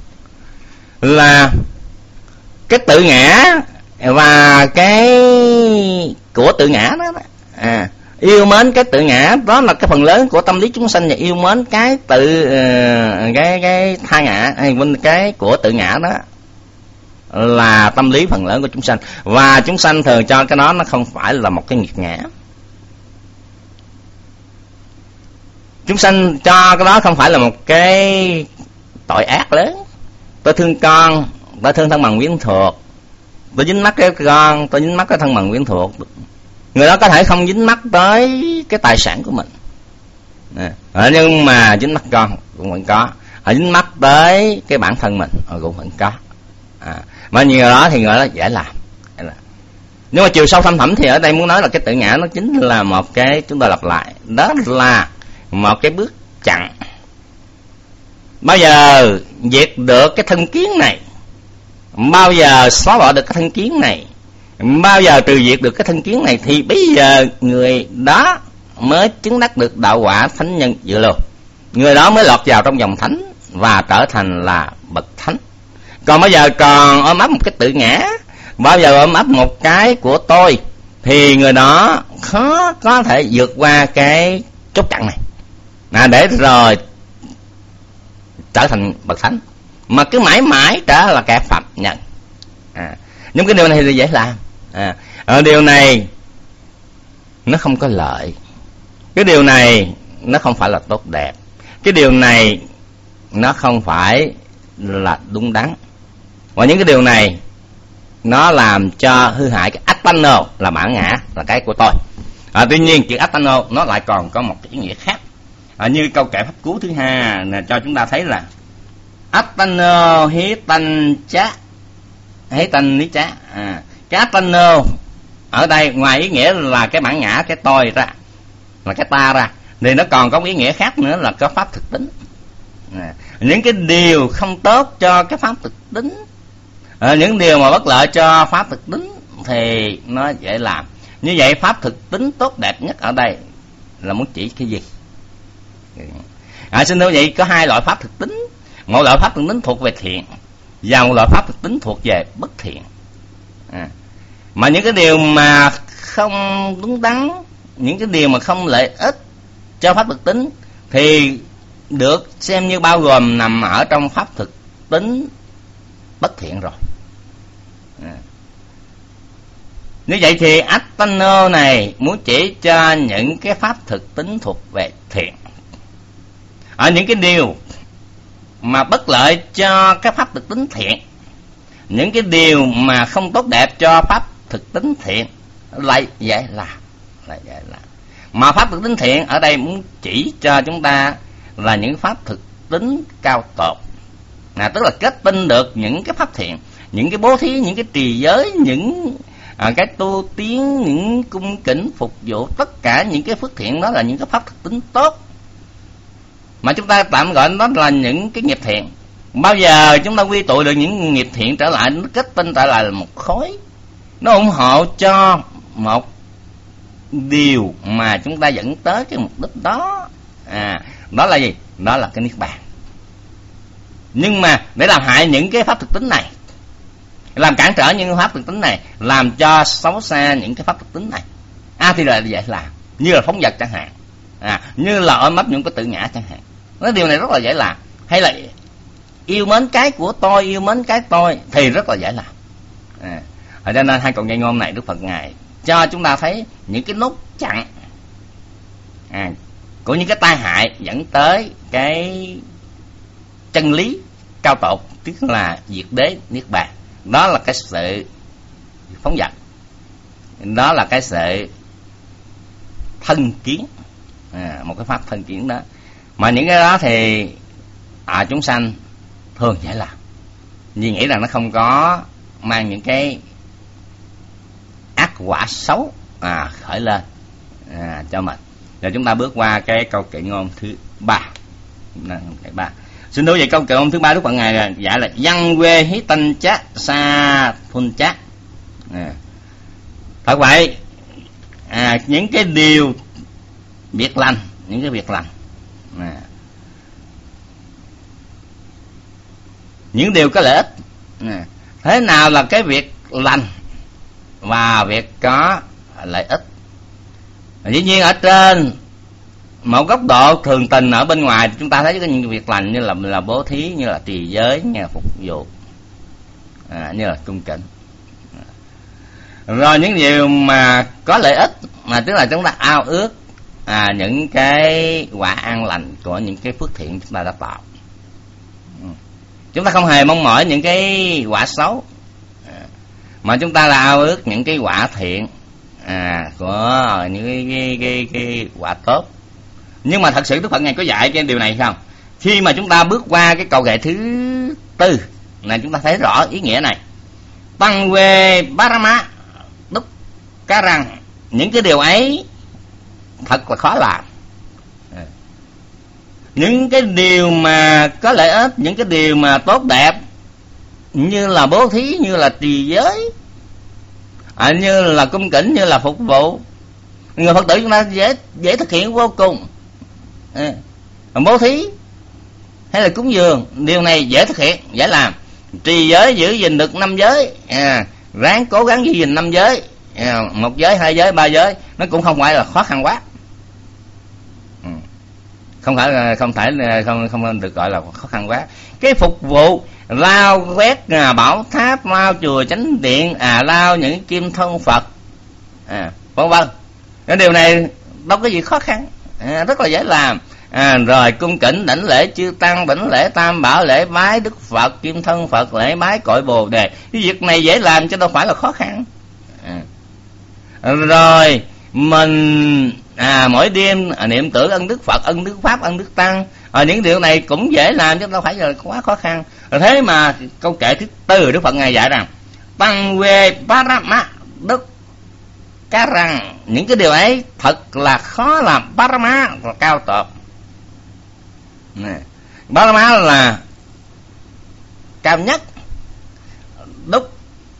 là cái tự ngã và cái của tự ngã đó, yêu mến cái tự ngã đó là cái phần lớn của tâm lý chúng sanh, và yêu mến cái cái tha ngã hay cái của tự ngã đó là tâm lý phần lớn của chúng sanh, và chúng sanh thường cho cái đó nó không phải là một cái nghiệt ngã. Chúng sanh cho cái đó không phải là một cái tội ác lớn. Tôi thương con, tôi thương thân bằng quyến thuộc, tôi dính mắc cái con, tôi dính mắc cái thân bằng quyến thuộc. Người đó có thể không dính mắc tới cái tài sản của mình, nhưng mà dính mắc con cũng vẫn có. Dính mắc tới cái bản thân mình cũng vẫn có. Mà người đó thì người đó dễ làm. Nhưng mà chiều sâu thâm thẳm thì ở đây muốn nói là cái tự ngã nó chính là một cái, chúng ta lặp lại, đó là một cái bước chặn. Bao giờ diệt được cái thân kiến này, bao giờ xóa bỏ được cái thân kiến này, bao giờ trừ diệt được cái thân kiến này, thì bây giờ người đó mới chứng đắc được đạo quả thánh nhân dự lưu. Người đó mới lọt vào trong dòng thánh và trở thành là bậc thánh. Còn bây giờ còn ôm ấp một cái tự ngã, bao giờ ôm ấp một cái của tôi, thì người đó khó có thể vượt qua cái chốt chặn này, để rồi trở thành bậc thánh, mà cứ mãi mãi trở là kẻ phạm nhân. Nhưng cái điều này thì dễ làm. Điều này nó không có lợi, cái điều này nó không phải là tốt đẹp, cái điều này nó không phải là đúng đắn, và những cái điều này nó làm cho hư hại cái attanno, là bản ngã, là cái của tôi. Tuy nhiên chữ attanno nó lại còn có một cái ý nghĩa khác. Như câu kệ pháp cú thứ hai là cho chúng ta thấy là attanno hí tanh chá, hí tanh ní chá. Cái attanno ở đây ngoài ý nghĩa là cái bản ngã, cái tôi ra, là cái ta ra, thì nó còn có ý nghĩa khác nữa là có pháp thực tính. Những cái điều không tốt cho cái pháp thực tính, những điều mà bất lợi cho pháp thực tính thì nó dễ làm. Như vậy pháp thực tính tốt đẹp nhất ở đây là muốn chỉ cái gì? Xin thưa vậy, có hai loại pháp thực tính. Một loại pháp thực tính thuộc về thiện, và một loại pháp thực tính thuộc về bất thiện. Mà những cái điều mà không đúng đắn, những cái điều mà không lợi ích cho pháp thực tính thì được xem như bao gồm nằm ở trong pháp thực tính bất thiện rồi. Như vậy thì attanno này muốn chỉ cho những cái pháp thực tính thuộc về thiện. Ở những cái điều mà bất lợi cho cái pháp thực tính thiện, những cái điều mà không tốt đẹp cho pháp thực tính thiện lại dễ làm. Mà pháp thực tính thiện ở đây muốn chỉ cho chúng ta là những pháp thực tính cao tột, tức là kết tinh được những cái pháp thiện, những cái bố thí, những cái trì giới, những cái tu tiến, những cung kính phục vụ, tất cả những cái phước thiện đó là những cái pháp thực tính tốt, mà chúng ta tạm gọi đó là những cái nghiệp thiện. Bao giờ chúng ta quy tụ được những nghiệp thiện trở lại, nó kết tinh trở lại là một khối, nó ủng hộ cho một điều mà chúng ta dẫn tới cái mục đích đó. Đó là gì? Đó là cái niết bàn. Nhưng mà để làm hại những cái pháp thực tính này, làm cản trở những pháp thực tính này, làm cho xấu xa những cái pháp thực tính này, thì là dễ làm. Như là phóng dật chẳng hạn, như là ôm ấp những cái tự ngã chẳng hạn. Cái điều này rất là dễ làm. Hay là yêu mến cái của tôi, yêu mến cái tôi thì rất là dễ làm. Cho nên hai câu ngây ngôn này Đức Phật Ngài cho chúng ta thấy những cái nốt chặn của những cái tai hại dẫn tới cái chân lý cao tột, tức là diệt đế niết bàn. Đó là cái sự phóng dật, đó là cái sự thân kiến, một cái pháp thân kiến đó. Mà những cái đó thì chúng sanh thường dễ làm, vì nghĩ rằng nó không có mang những cái ác quả xấu khởi lên cho mình. Rồi chúng ta bước qua cái câu kệ ngôn thứ 3. Xin đối vậy câu kệ ngôn thứ 3 Đức Phật Ngài dạy là văn quê hí tanh chát sa thun chát. Thật vậy, những cái điều việc lành, những cái việc lành, những điều có lợi ích. Thế nào là cái việc lành và việc có lợi ích? Dĩ nhiên ở trên một góc độ thường tình, ở bên ngoài chúng ta thấy có những việc lành như là bố thí, như là trì giới, như là phục vụ, như là cung kính. Rồi những điều mà có lợi ích, mà tức là chúng ta ao ước những cái quả an lành của những cái phước thiện chúng ta đã tạo. Chúng ta không hề mong mỏi những cái quả xấu, mà chúng ta là ao ước những cái quả thiện, của những cái quả tốt. Nhưng mà thật sự Đức Phật Ngài có dạy cái điều này không? Khi mà chúng ta bước qua cái câu kệ thứ tư này, chúng ta thấy rõ ý nghĩa này. Tăng về Parama Đúc Cá Răng, những cái điều ấy thật là khó làm. Những cái điều mà có lợi ích, những cái điều mà tốt đẹp, như là bố thí, như là trì giới, như là cung kính, như là phục vụ, người Phật tử chúng ta dễ thực hiện vô cùng. Bố thí hay là cúng dường, điều này dễ thực hiện, dễ làm. Trì giới, giữ gìn được 5 giới, ráng cố gắng giữ gìn 5 giới, 1 giới, 2 giới, 3 giới, nó cũng không phải là khó khăn quá. Không được gọi là khó khăn quá. Cái phục vụ, lau quét bảo tháp, lau chùa chánh điện, lau những kim thân Phật, vân vân, cái điều này đâu có gì khó khăn, rất là dễ làm. Rồi cung kính đảnh lễ chư tăng, đảnh lễ tam bảo, lễ bái Đức Phật, kim thân Phật, lễ bái cội Bồ Đề, cái việc này dễ làm chứ đâu phải là khó khăn. Rồi mình mỗi đêm niệm tưởng ân Đức Phật, ân Đức Pháp, ân Đức Tăng, những điều này cũng dễ làm chứ đâu phải là quá khó khăn. Thế mà câu kệ thứ tư Đức Phật Ngài dạy rằng Tăng về Parama Đức Cá Răng, những cái điều ấy thật là khó làm. Parama là cao tột. Parama là cao nhất. Đúc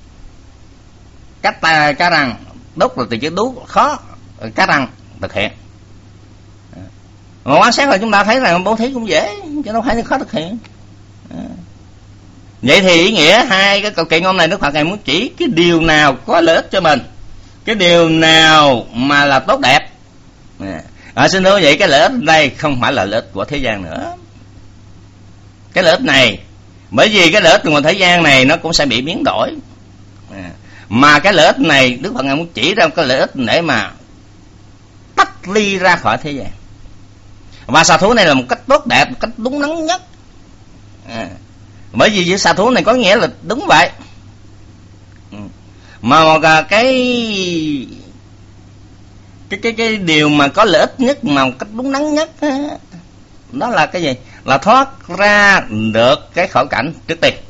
Cá Răng, đúc là từ chữ đúc, khó, Cá Răng thực hiện. Mà quan sát là chúng ta thấy rằng bố thí cũng dễ, chứ đâu phải khó thực hiện. Vậy thì ý nghĩa hai cái câu kệ ngôn này Đức Phật Ngài muốn chỉ cái điều nào có lợi ích cho mình, cái điều nào mà là tốt đẹp. Xin thưa vậy, cái lợi ích đây không phải là lợi ích của thế gian nữa. Cái lợi ích này, bởi vì cái lợi ích của thế gian này nó cũng sẽ bị biến đổi, mà cái lợi ích này Đức Phật Ngài muốn chỉ ra cái lợi ích để mà tách ly ra khỏi thế gian. Và xà thú này là một cách tốt đẹp, một cách đúng đắn nhất. Bởi vì xà thú này có nghĩa là đúng vậy. Mà cái điều mà có lợi ích nhất, mà một cách đúng đắn nhất đó là cái gì? Là thoát ra được cái khổ cảnh trước tiên.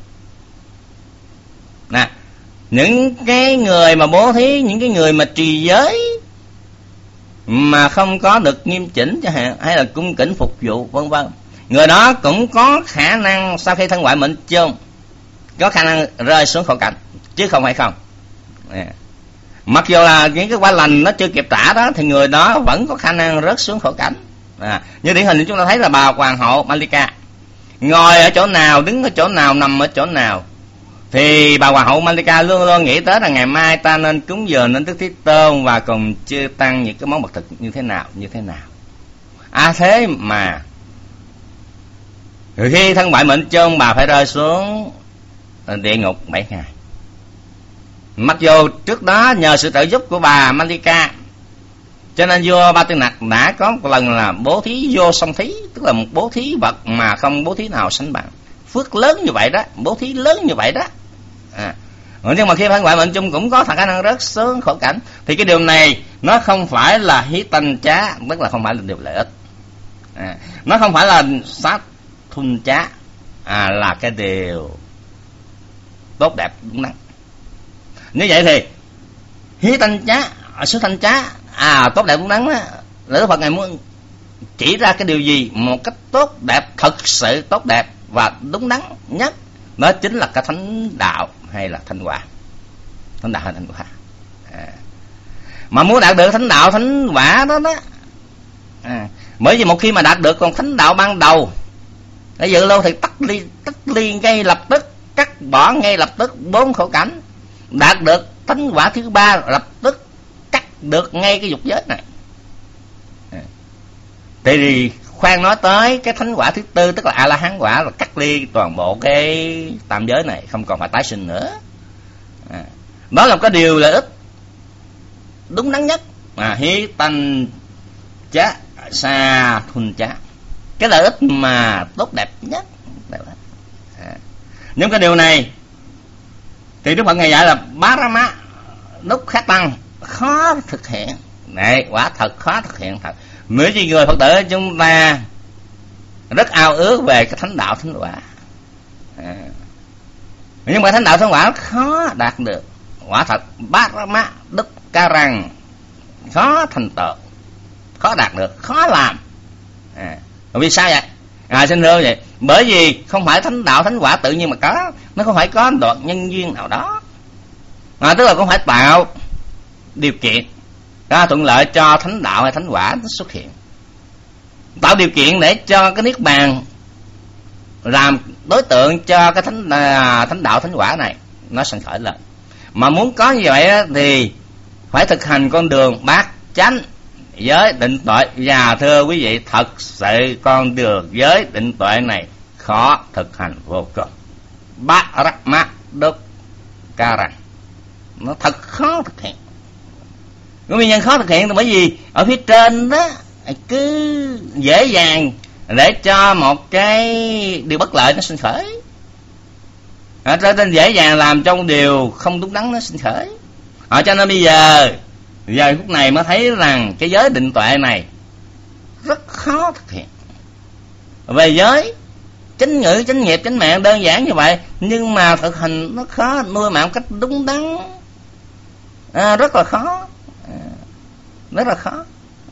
Nè, những cái người mà bố thí, những cái người mà trì giới mà không có được nghiêm chỉnh chẳng hạn, hay là cung kính phục vụ vân vân, người đó cũng có khả năng sau khi thân ngoại mệnh chung có khả năng rơi xuống khổ cảnh, chứ không phải không. Mặc dù là những cái quả lành nó chưa kịp trả đó, thì người đó vẫn có khả năng rớt xuống khổ cảnh. Như điển hình chúng ta thấy là bà hoàng hậu Malika, ngồi ở chỗ nào, đứng ở chỗ nào, nằm ở chỗ nào, thì bà hoàng hậu Malika luôn luôn nghĩ tới là ngày mai ta nên cúng dường đến Đức Thế Tôn và cùng chư tăng những cái món vật thực như thế nào. Thế mà khi thân bại mệnh chung, bà phải rơi xuống địa ngục 7 ngày. Mặc dù trước đó nhờ sự trợ giúp của bà Malika, cho nên vua Ba Tư Nặc đã có một lần là bố thí vô song thí, tức là một bố thí vật mà không bố thí nào sánh bằng. Phước lớn như vậy đó, bố thí lớn như vậy đó. Nhưng mà khi thân ngoại mệnh chung cũng có khả năng rớt xuống khổ cảnh, thì cái điều này nó không phải là hí tanh chá, tức là không phải là điều lợi ích. Nó không phải là sát thun chá, là cái điều tốt đẹp đúng đắn. Như vậy thì hí tanh chá, số thanh chá, tốt đẹp đúng đắn đó, Đức Phật Ngài muốn chỉ ra cái điều gì một cách tốt đẹp, thật sự tốt đẹp và đúng đắn nhất, đó chính là cái thánh đạo hay là thanh quả. Thánh đạo hay thanh quả. Mà muốn đạt được thánh đạo, thánh quả đó đó, bởi vì một khi mà đạt được còn thánh đạo ban đầu, để dự lâu thì tách ly ngay lập tức, cắt bỏ ngay lập tức 4 khổ cảnh. Đạt được thánh quả thứ 3 lập tức cắt được ngay cái dục giới này. Thì khoan nói tới cái thánh quả thứ 4, tức là A La Hán quả, là cắt ly toàn bộ cái tam giới này, không còn phải tái sinh nữa. Đó là một cái điều lợi ích đúng đắn nhất. Hí tanh chá sa thun chá, cái lợi ích mà tốt đẹp nhất. những cái điều này thì Đức Phật Ngài dạy là Parama Dukkha Tăng, khó thực hiện. Này, quả thật khó thực hiện thật. Nếu như người Phật tử chúng ta rất ao ước về cái thánh đạo thánh quả, nhưng mà thánh đạo thánh quả khó đạt được. Quả thật Parama Dukkha Tăng, khó thành tựu, khó đạt được, khó làm. Vì sao vậy? Xin thưa vậy, bởi vì không phải thánh đạo thánh quả tự nhiên mà có, nó không phải có đoạn nhân duyên nào đó, tức là cũng phải tạo điều kiện thuận lợi cho thánh đạo hay thánh quả nó xuất hiện, tạo điều kiện để cho cái niết bàn làm đối tượng cho cái thánh đạo thánh quả này nó sanh khởi lên. Mà muốn có như vậy thì phải thực hành con đường bát chánh giới định tuệ. Và thưa quý vị, thật sự con đường giới định tuệ này khó thực hành vô cùng. Parama Dukkha Tăng, nó thật khó thực hiện. Cái nguyên nhân khó thực hiện là bởi vì ở phía trên đó cứ dễ dàng để cho một cái điều bất lợi nó sinh khởi, trở nên dễ dàng làm cho điều không đúng đắn nó sinh khởi. Cho nên bây giờ phút này mới thấy rằng cái giới định tuệ này rất khó thực hiện. Về giới chánh ngữ, chánh nghiệp, chánh mạng đơn giản như vậy, nhưng mà thực hành nó khó, nuôi mạng cách đúng đắn rất là khó, rất là khó.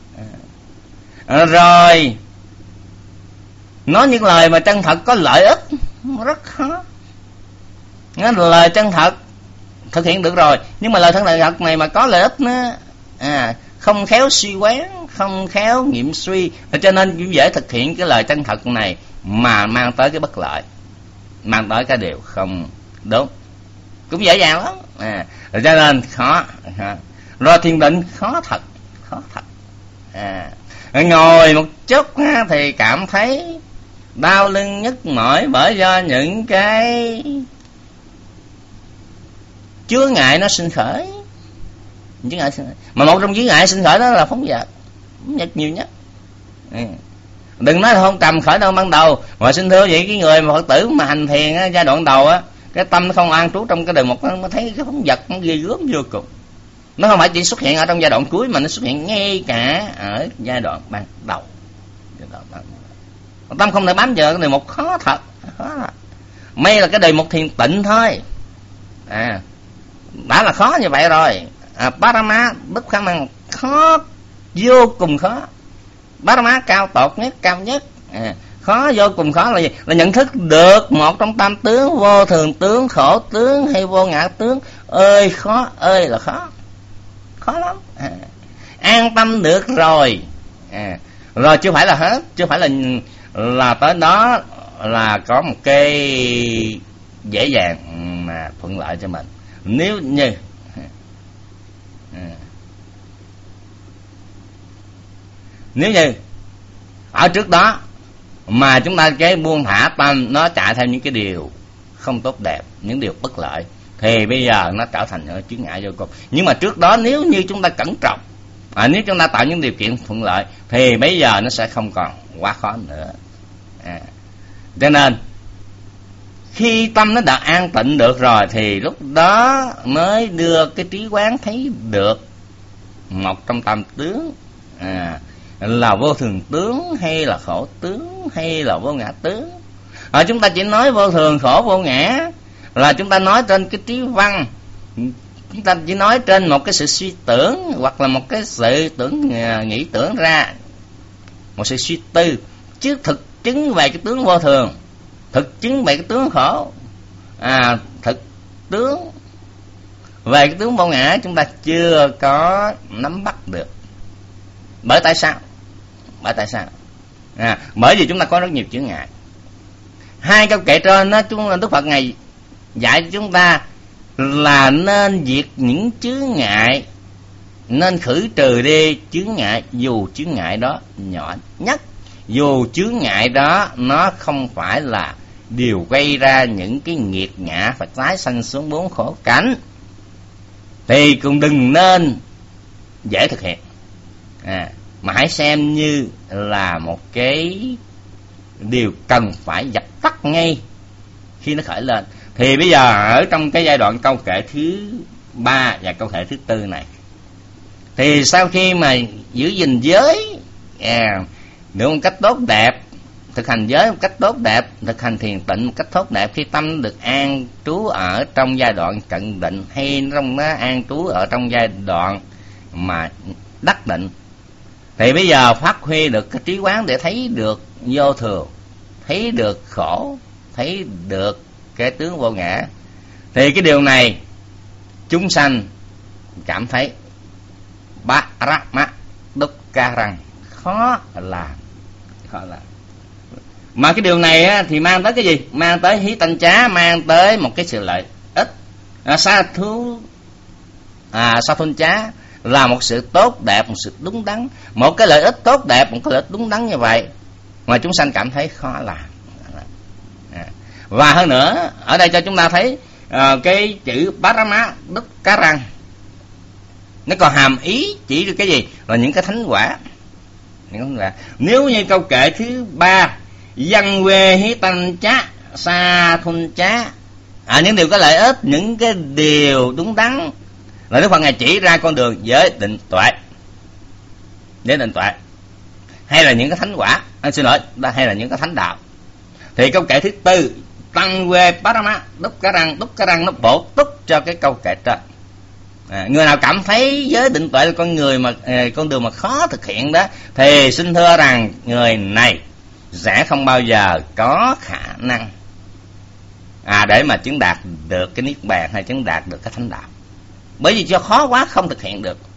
Rồi nói những lời mà chân thật có lợi ích rất khó. Lời chân thật thực hiện được rồi, nhưng mà lời chân thật này mà có lợi ích nữa, không khéo suy quán, không khéo nghiệm suy, cho nên cũng dễ thực hiện cái lời chân thật này mà mang tới cái bất lợi, mang tới cái điều không đúng, cũng dễ dàng lắm. Cho nên khó. Rồi thiền định khó thật, khó thật. Ngồi một chút thì cảm thấy đau lưng nhức mỏi bởi do những cái chướng ngại nó sinh khởi. Mà một trong chướng ngại sinh khởi đó là phóng dật nhiều nhất. Đừng nói là không trầm khởi đâu ban đầu, mà xin thưa vậy, cái người mà Phật tử mà hành thiền giai đoạn đầu cái tâm nó không an trú trong cái đời một, nó thấy cái phóng dật nó ghê gớm vô cùng. Nó không phải chỉ xuất hiện ở trong giai đoạn cuối, mà nó xuất hiện ngay cả ở giai đoạn ban đầu. Tâm không thể bám vào cái đề mục, khó thật, khó thật. May là cái đề mục thiền tịnh thôi, đã là khó như vậy rồi. Parama Dukkha Tăng khó, vô cùng khó. Parama cao tột nhất, cao nhất. Khó, vô cùng khó là gì? Là nhận thức được một trong tam tướng, vô thường tướng, khổ tướng hay vô ngã tướng. Ơi khó, ơi là khó, khó lắm. An tâm được rồi, rồi chưa phải là hết, chưa phải là tới đó là có một cái dễ dàng mà thuận lợi cho mình. Nếu như ở trước đó mà chúng ta cái buông thả tâm nó chạy theo những cái điều không tốt đẹp, những điều bất lợi, thì bây giờ nó trở thành những chướng ngại vô cùng. Nhưng mà trước đó nếu như chúng ta cẩn trọng, nếu chúng ta tạo những điều kiện thuận lợi, thì bây giờ nó sẽ không còn quá khó nữa. Cho nên khi tâm nó đã an tịnh được rồi, thì lúc đó mới đưa cái trí quán thấy được một trong tam tướng, là vô thường tướng hay là khổ tướng hay là vô ngã tướng. Chúng ta chỉ nói vô thường, khổ, vô ngã là chúng ta nói trên cái trí văn, chúng ta chỉ nói trên một cái sự suy tưởng, hoặc là một cái sự nghĩ tưởng ra, một sự suy tư. Chứ thực chứng về cái tướng vô thường, thực chứng về cái tướng khổ, thực tướng về cái tướng vô ngã chúng ta chưa có nắm bắt được. Bởi tại sao? Bởi vì chúng ta có rất nhiều chướng ngại. Hai câu kệ trên đó, Đức Phật Ngài dạy cho chúng ta là nên diệt những chướng ngại, nên khử trừ đi chướng ngại, dù chướng ngại đó nhỏ nhất, dù chướng ngại đó nó không phải là điều gây ra những cái nghiệt ngã và tái sanh xuống bốn khổ cảnh, thì cũng đừng nên dễ thực hiện, mà hãy xem như là một cái điều cần phải dập tắt ngay khi nó khởi lên. Thì bây giờ ở trong cái giai đoạn câu kệ thứ 3 và câu kệ thứ 4 này, thì sau khi mà giữ gìn giới được một cách tốt đẹp, thực hành giới một cách tốt đẹp, thực hành thiền tịnh một cách tốt đẹp, khi tâm được an trú ở trong giai đoạn cận định, hay trong nó an trú ở trong giai đoạn mà đắc định, thì bây giờ phát huy được cái trí quán để thấy được vô thường, thấy được khổ, thấy được cái tướng vô ngã. Thì cái điều này chúng sanh cảm thấy Paramadukkharang, khó làm. Mà cái điều này á, thì mang tới cái gì? Mang tới hí tanh chá, mang tới một cái sự lợi ích. Sa thun chá là một sự tốt đẹp, một sự đúng đắn, một cái lợi ích tốt đẹp, một cái lợi ích đúng đắn như vậy mà chúng sanh cảm thấy khó làm. Và hơn nữa, ở đây cho chúng ta thấy cái chữ Paramadukkharang nó còn hàm ý chỉ được cái gì? Là những cái thánh quả. Nếu như câu kệ thứ 3 văn quê hí tanh chá sa thun chá, những điều có lợi ích, những cái điều đúng đắn, là Đức Phật Ngài chỉ ra con đường giới định tuệ, hay là những cái thánh quả, hay là những cái thánh đạo. Thì câu kệ thứ 4 tăng quê Paramadukkharang nó bổ túc cho cái câu kệ trên. Người nào cảm thấy giới định tuệ là con đường mà khó thực hiện đó, thì xin thưa rằng người này sẽ không bao giờ có khả năng để mà chứng đạt được cái niết bàn hay chứng đạt được cái thánh đạo. Bởi vì cho khó quá không thực hiện được.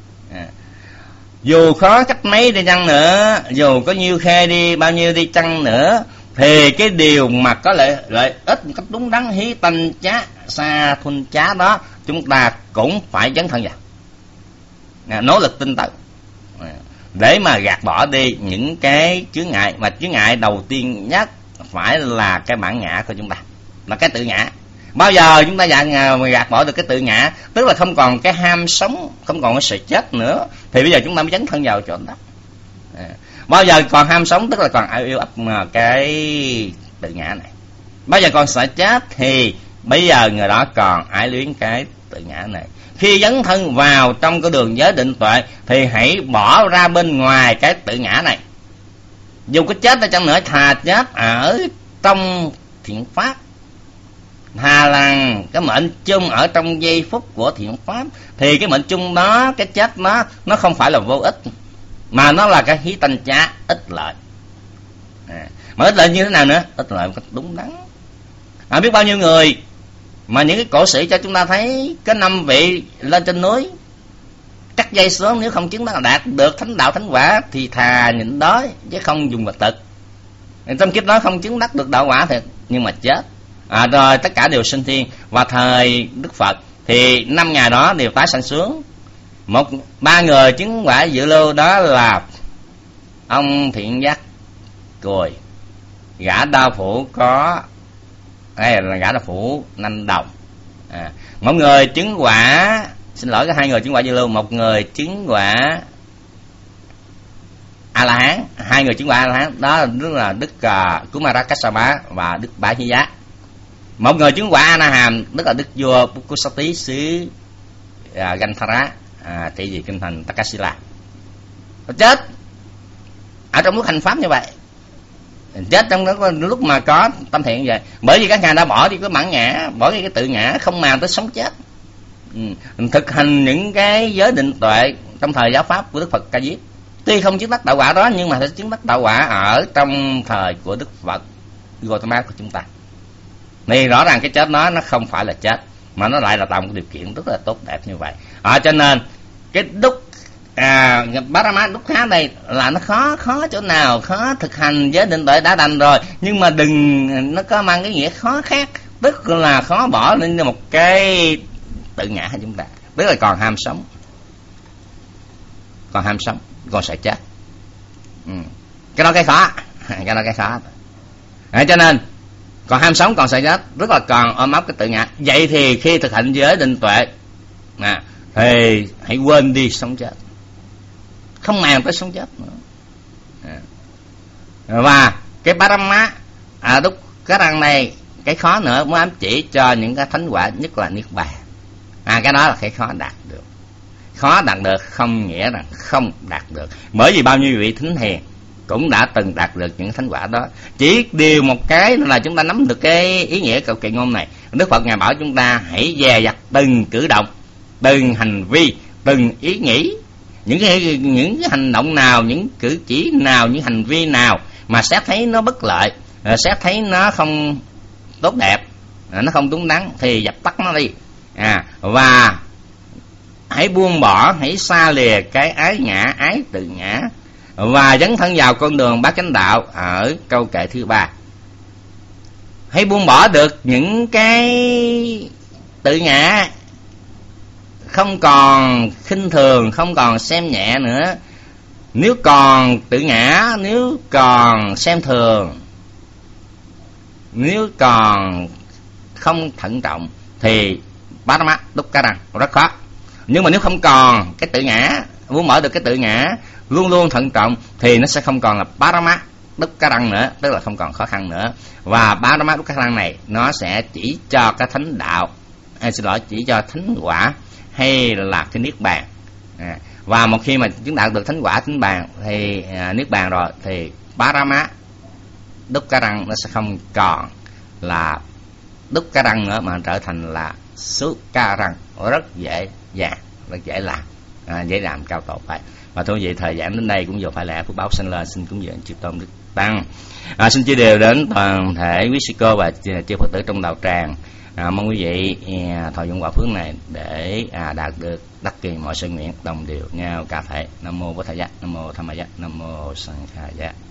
Dù khó cách mấy đi chăng nữa, dù có nhiêu khê đi bao nhiêu đi chăng nữa, thì cái điều mà có lợi ích một cách đúng đắn hí tanh chá sa thun chá đó, chúng ta cũng phải dấn thân vào, nỗ lực tinh tấn để mà gạt bỏ đi những cái chướng ngại. Mà chướng ngại đầu tiên nhất phải là cái bản ngã của chúng ta, là cái tự ngã. Bao giờ chúng ta gạt bỏ được cái tự ngã, tức là không còn cái ham sống, không còn cái sự chết nữa, thì bây giờ chúng ta mới dấn thân vào chỗ đó. Bao giờ còn ham sống, tức là còn yêu ấp cái tự ngã này. Bao giờ còn sợ chết, thì bây giờ người đó còn ái luyến cái tự ngã này. Khi dấn thân vào trong cái đường giới định tuệ, thì hãy bỏ ra bên ngoài cái tự ngã này. Dù có chết ở chăng nữa, thà chết ở trong thiện pháp, thà là cái mệnh chung ở trong giây phút của thiện pháp, thì cái mệnh chung đó, cái chết nó không phải là vô ích, mà nó là cái hí tanh chá, ích lợi. Mà ích lợi như thế nào nữa? Ích lợi một cách đúng đắn. Biết bao nhiêu người mà những cái cổ sĩ cho chúng ta thấy cái 5 vị lên trên núi cắt dây xuống, nếu không chứng đạt được thánh đạo thánh quả thì thà nhịn đói chứ không dùng vật thực. Trong kiếp đó không chứng đắc được đạo quả thiệt, nhưng mà chết. Rồi tất cả đều sinh thiên. Và thời Đức Phật thì 5 ngày đó đều tái sanh xuống. 3 người chứng quả dự lưu, đó là ông Thiện Giác Cùi, gã Đao Phủ có, hay là gã Đao Phủ Nanh Đồng. Một người chứng quả, xin lỗi, có 2 người chứng quả dự lưu, một người chứng quả A La Hán, 2 người chứng quả A La Hán, đó là Đức Kumara Kassapa và Đức Bá Hi Giá. Một người chứng quả A Na Hàm, tức là Đức vua Pukusati xứ Ganthara, thị gì kinh thành Takasila. Chết ở trong lúc hành pháp như vậy, chết trong lúc mà có tâm thiện như vậy. Bởi vì các ngài đã bỏ đi cái bản ngã, bỏ đi cái tự ngã, không màng tới sống chết. Thực hành những cái giới định tuệ trong thời giáo pháp của Đức Phật Ca Diếp, tuy không chứng đắc đạo quả đó, nhưng mà sẽ chứng đắc đạo quả ở trong thời của Đức Phật Gautama của chúng ta. Thì rõ ràng cái chết nó không phải là chết, mà nó lại là tạo một điều kiện rất là tốt đẹp như vậy. Cho nên cái Paramadukkha này là nó khó chỗ nào, khó thực hành giới định tuệ đã đành rồi, nhưng mà đừng nó có mang cái nghĩa khó khác, tức là khó bỏ lên một cái tự ngã của chúng ta, tức là còn ham sống, còn sợ chết. Cái đó cái khó. Cho nên còn ham sống, còn sợ chết, rất là còn ôm ấp cái tự ngã. Vậy thì khi thực hành giới định tuệ thì hãy quên đi sống chết, không màng tới sống chết nữa. Và cái Paramadukkharang này cái khó nữa muốn ám chỉ cho những cái thánh quả, nhất là niết bàn. Cái đó là cái khó đạt được. Khó đạt được không nghĩa rằng không đạt được, bởi vì bao nhiêu vị thánh hiền cũng đã từng đạt được những thánh quả đó. Chỉ điều một cái là chúng ta nắm được cái ý nghĩa cầu kỳ ngôn này. Đức Phật ngài bảo chúng ta hãy dè dặt từng cử động, từng hành vi, từng ý nghĩ. Những cái hành động nào, những cử chỉ nào, những hành vi nào mà xét thấy nó bất lợi, xét thấy nó không tốt đẹp, nó không đúng đắn thì dập tắt nó đi. Và hãy buông bỏ, hãy xa lìa cái ái ngã, ái tự ngã, và dấn thân vào con đường bát chánh đạo ở câu kệ thứ 3. Hãy buông bỏ được những cái tự ngã, không còn khinh thường, không còn xem nhẹ nữa. Nếu còn tự ngã, nếu còn xem thường, nếu còn không thận trọng thì Parama Dukkharang rất khó. Nhưng mà nếu không còn cái tự ngã, buông bỏ được cái tự ngã, luôn luôn thận trọng, thì nó sẽ không còn là Parama Dukkharang nữa, tức là không còn khó khăn nữa. Và Parama Dukkharang này nó sẽ chỉ cho cái thánh đạo, chỉ cho thánh quả hay là cái niết bàn. Và một khi mà chúng đạt được thánh quả, thánh bàn thì niết bàn rồi, thì Parama Dukkharang nó sẽ không còn là Dukkharang nữa, mà trở thành là Sukharang, rất dễ dàng, rất dễ làm, dễ làm cao tổ phải. Và thưa quý vị, thời gian đến đây cũng vừa phải lẽ phước báo sinh lên, xin cúng dường chư tôn đức tăng. Xin chia đều đến toàn thể quý sư cô và chư Phật tử trong đạo tràng. Mong quý vị thọ dụng quả phước này để đạt được đắc kỳ mọi sự nguyện đồng đều nhau cả thể. Nam mô Bổn Thầy Giá, Nam mô Tham Gia, Nam mô Sanh Kha Giá.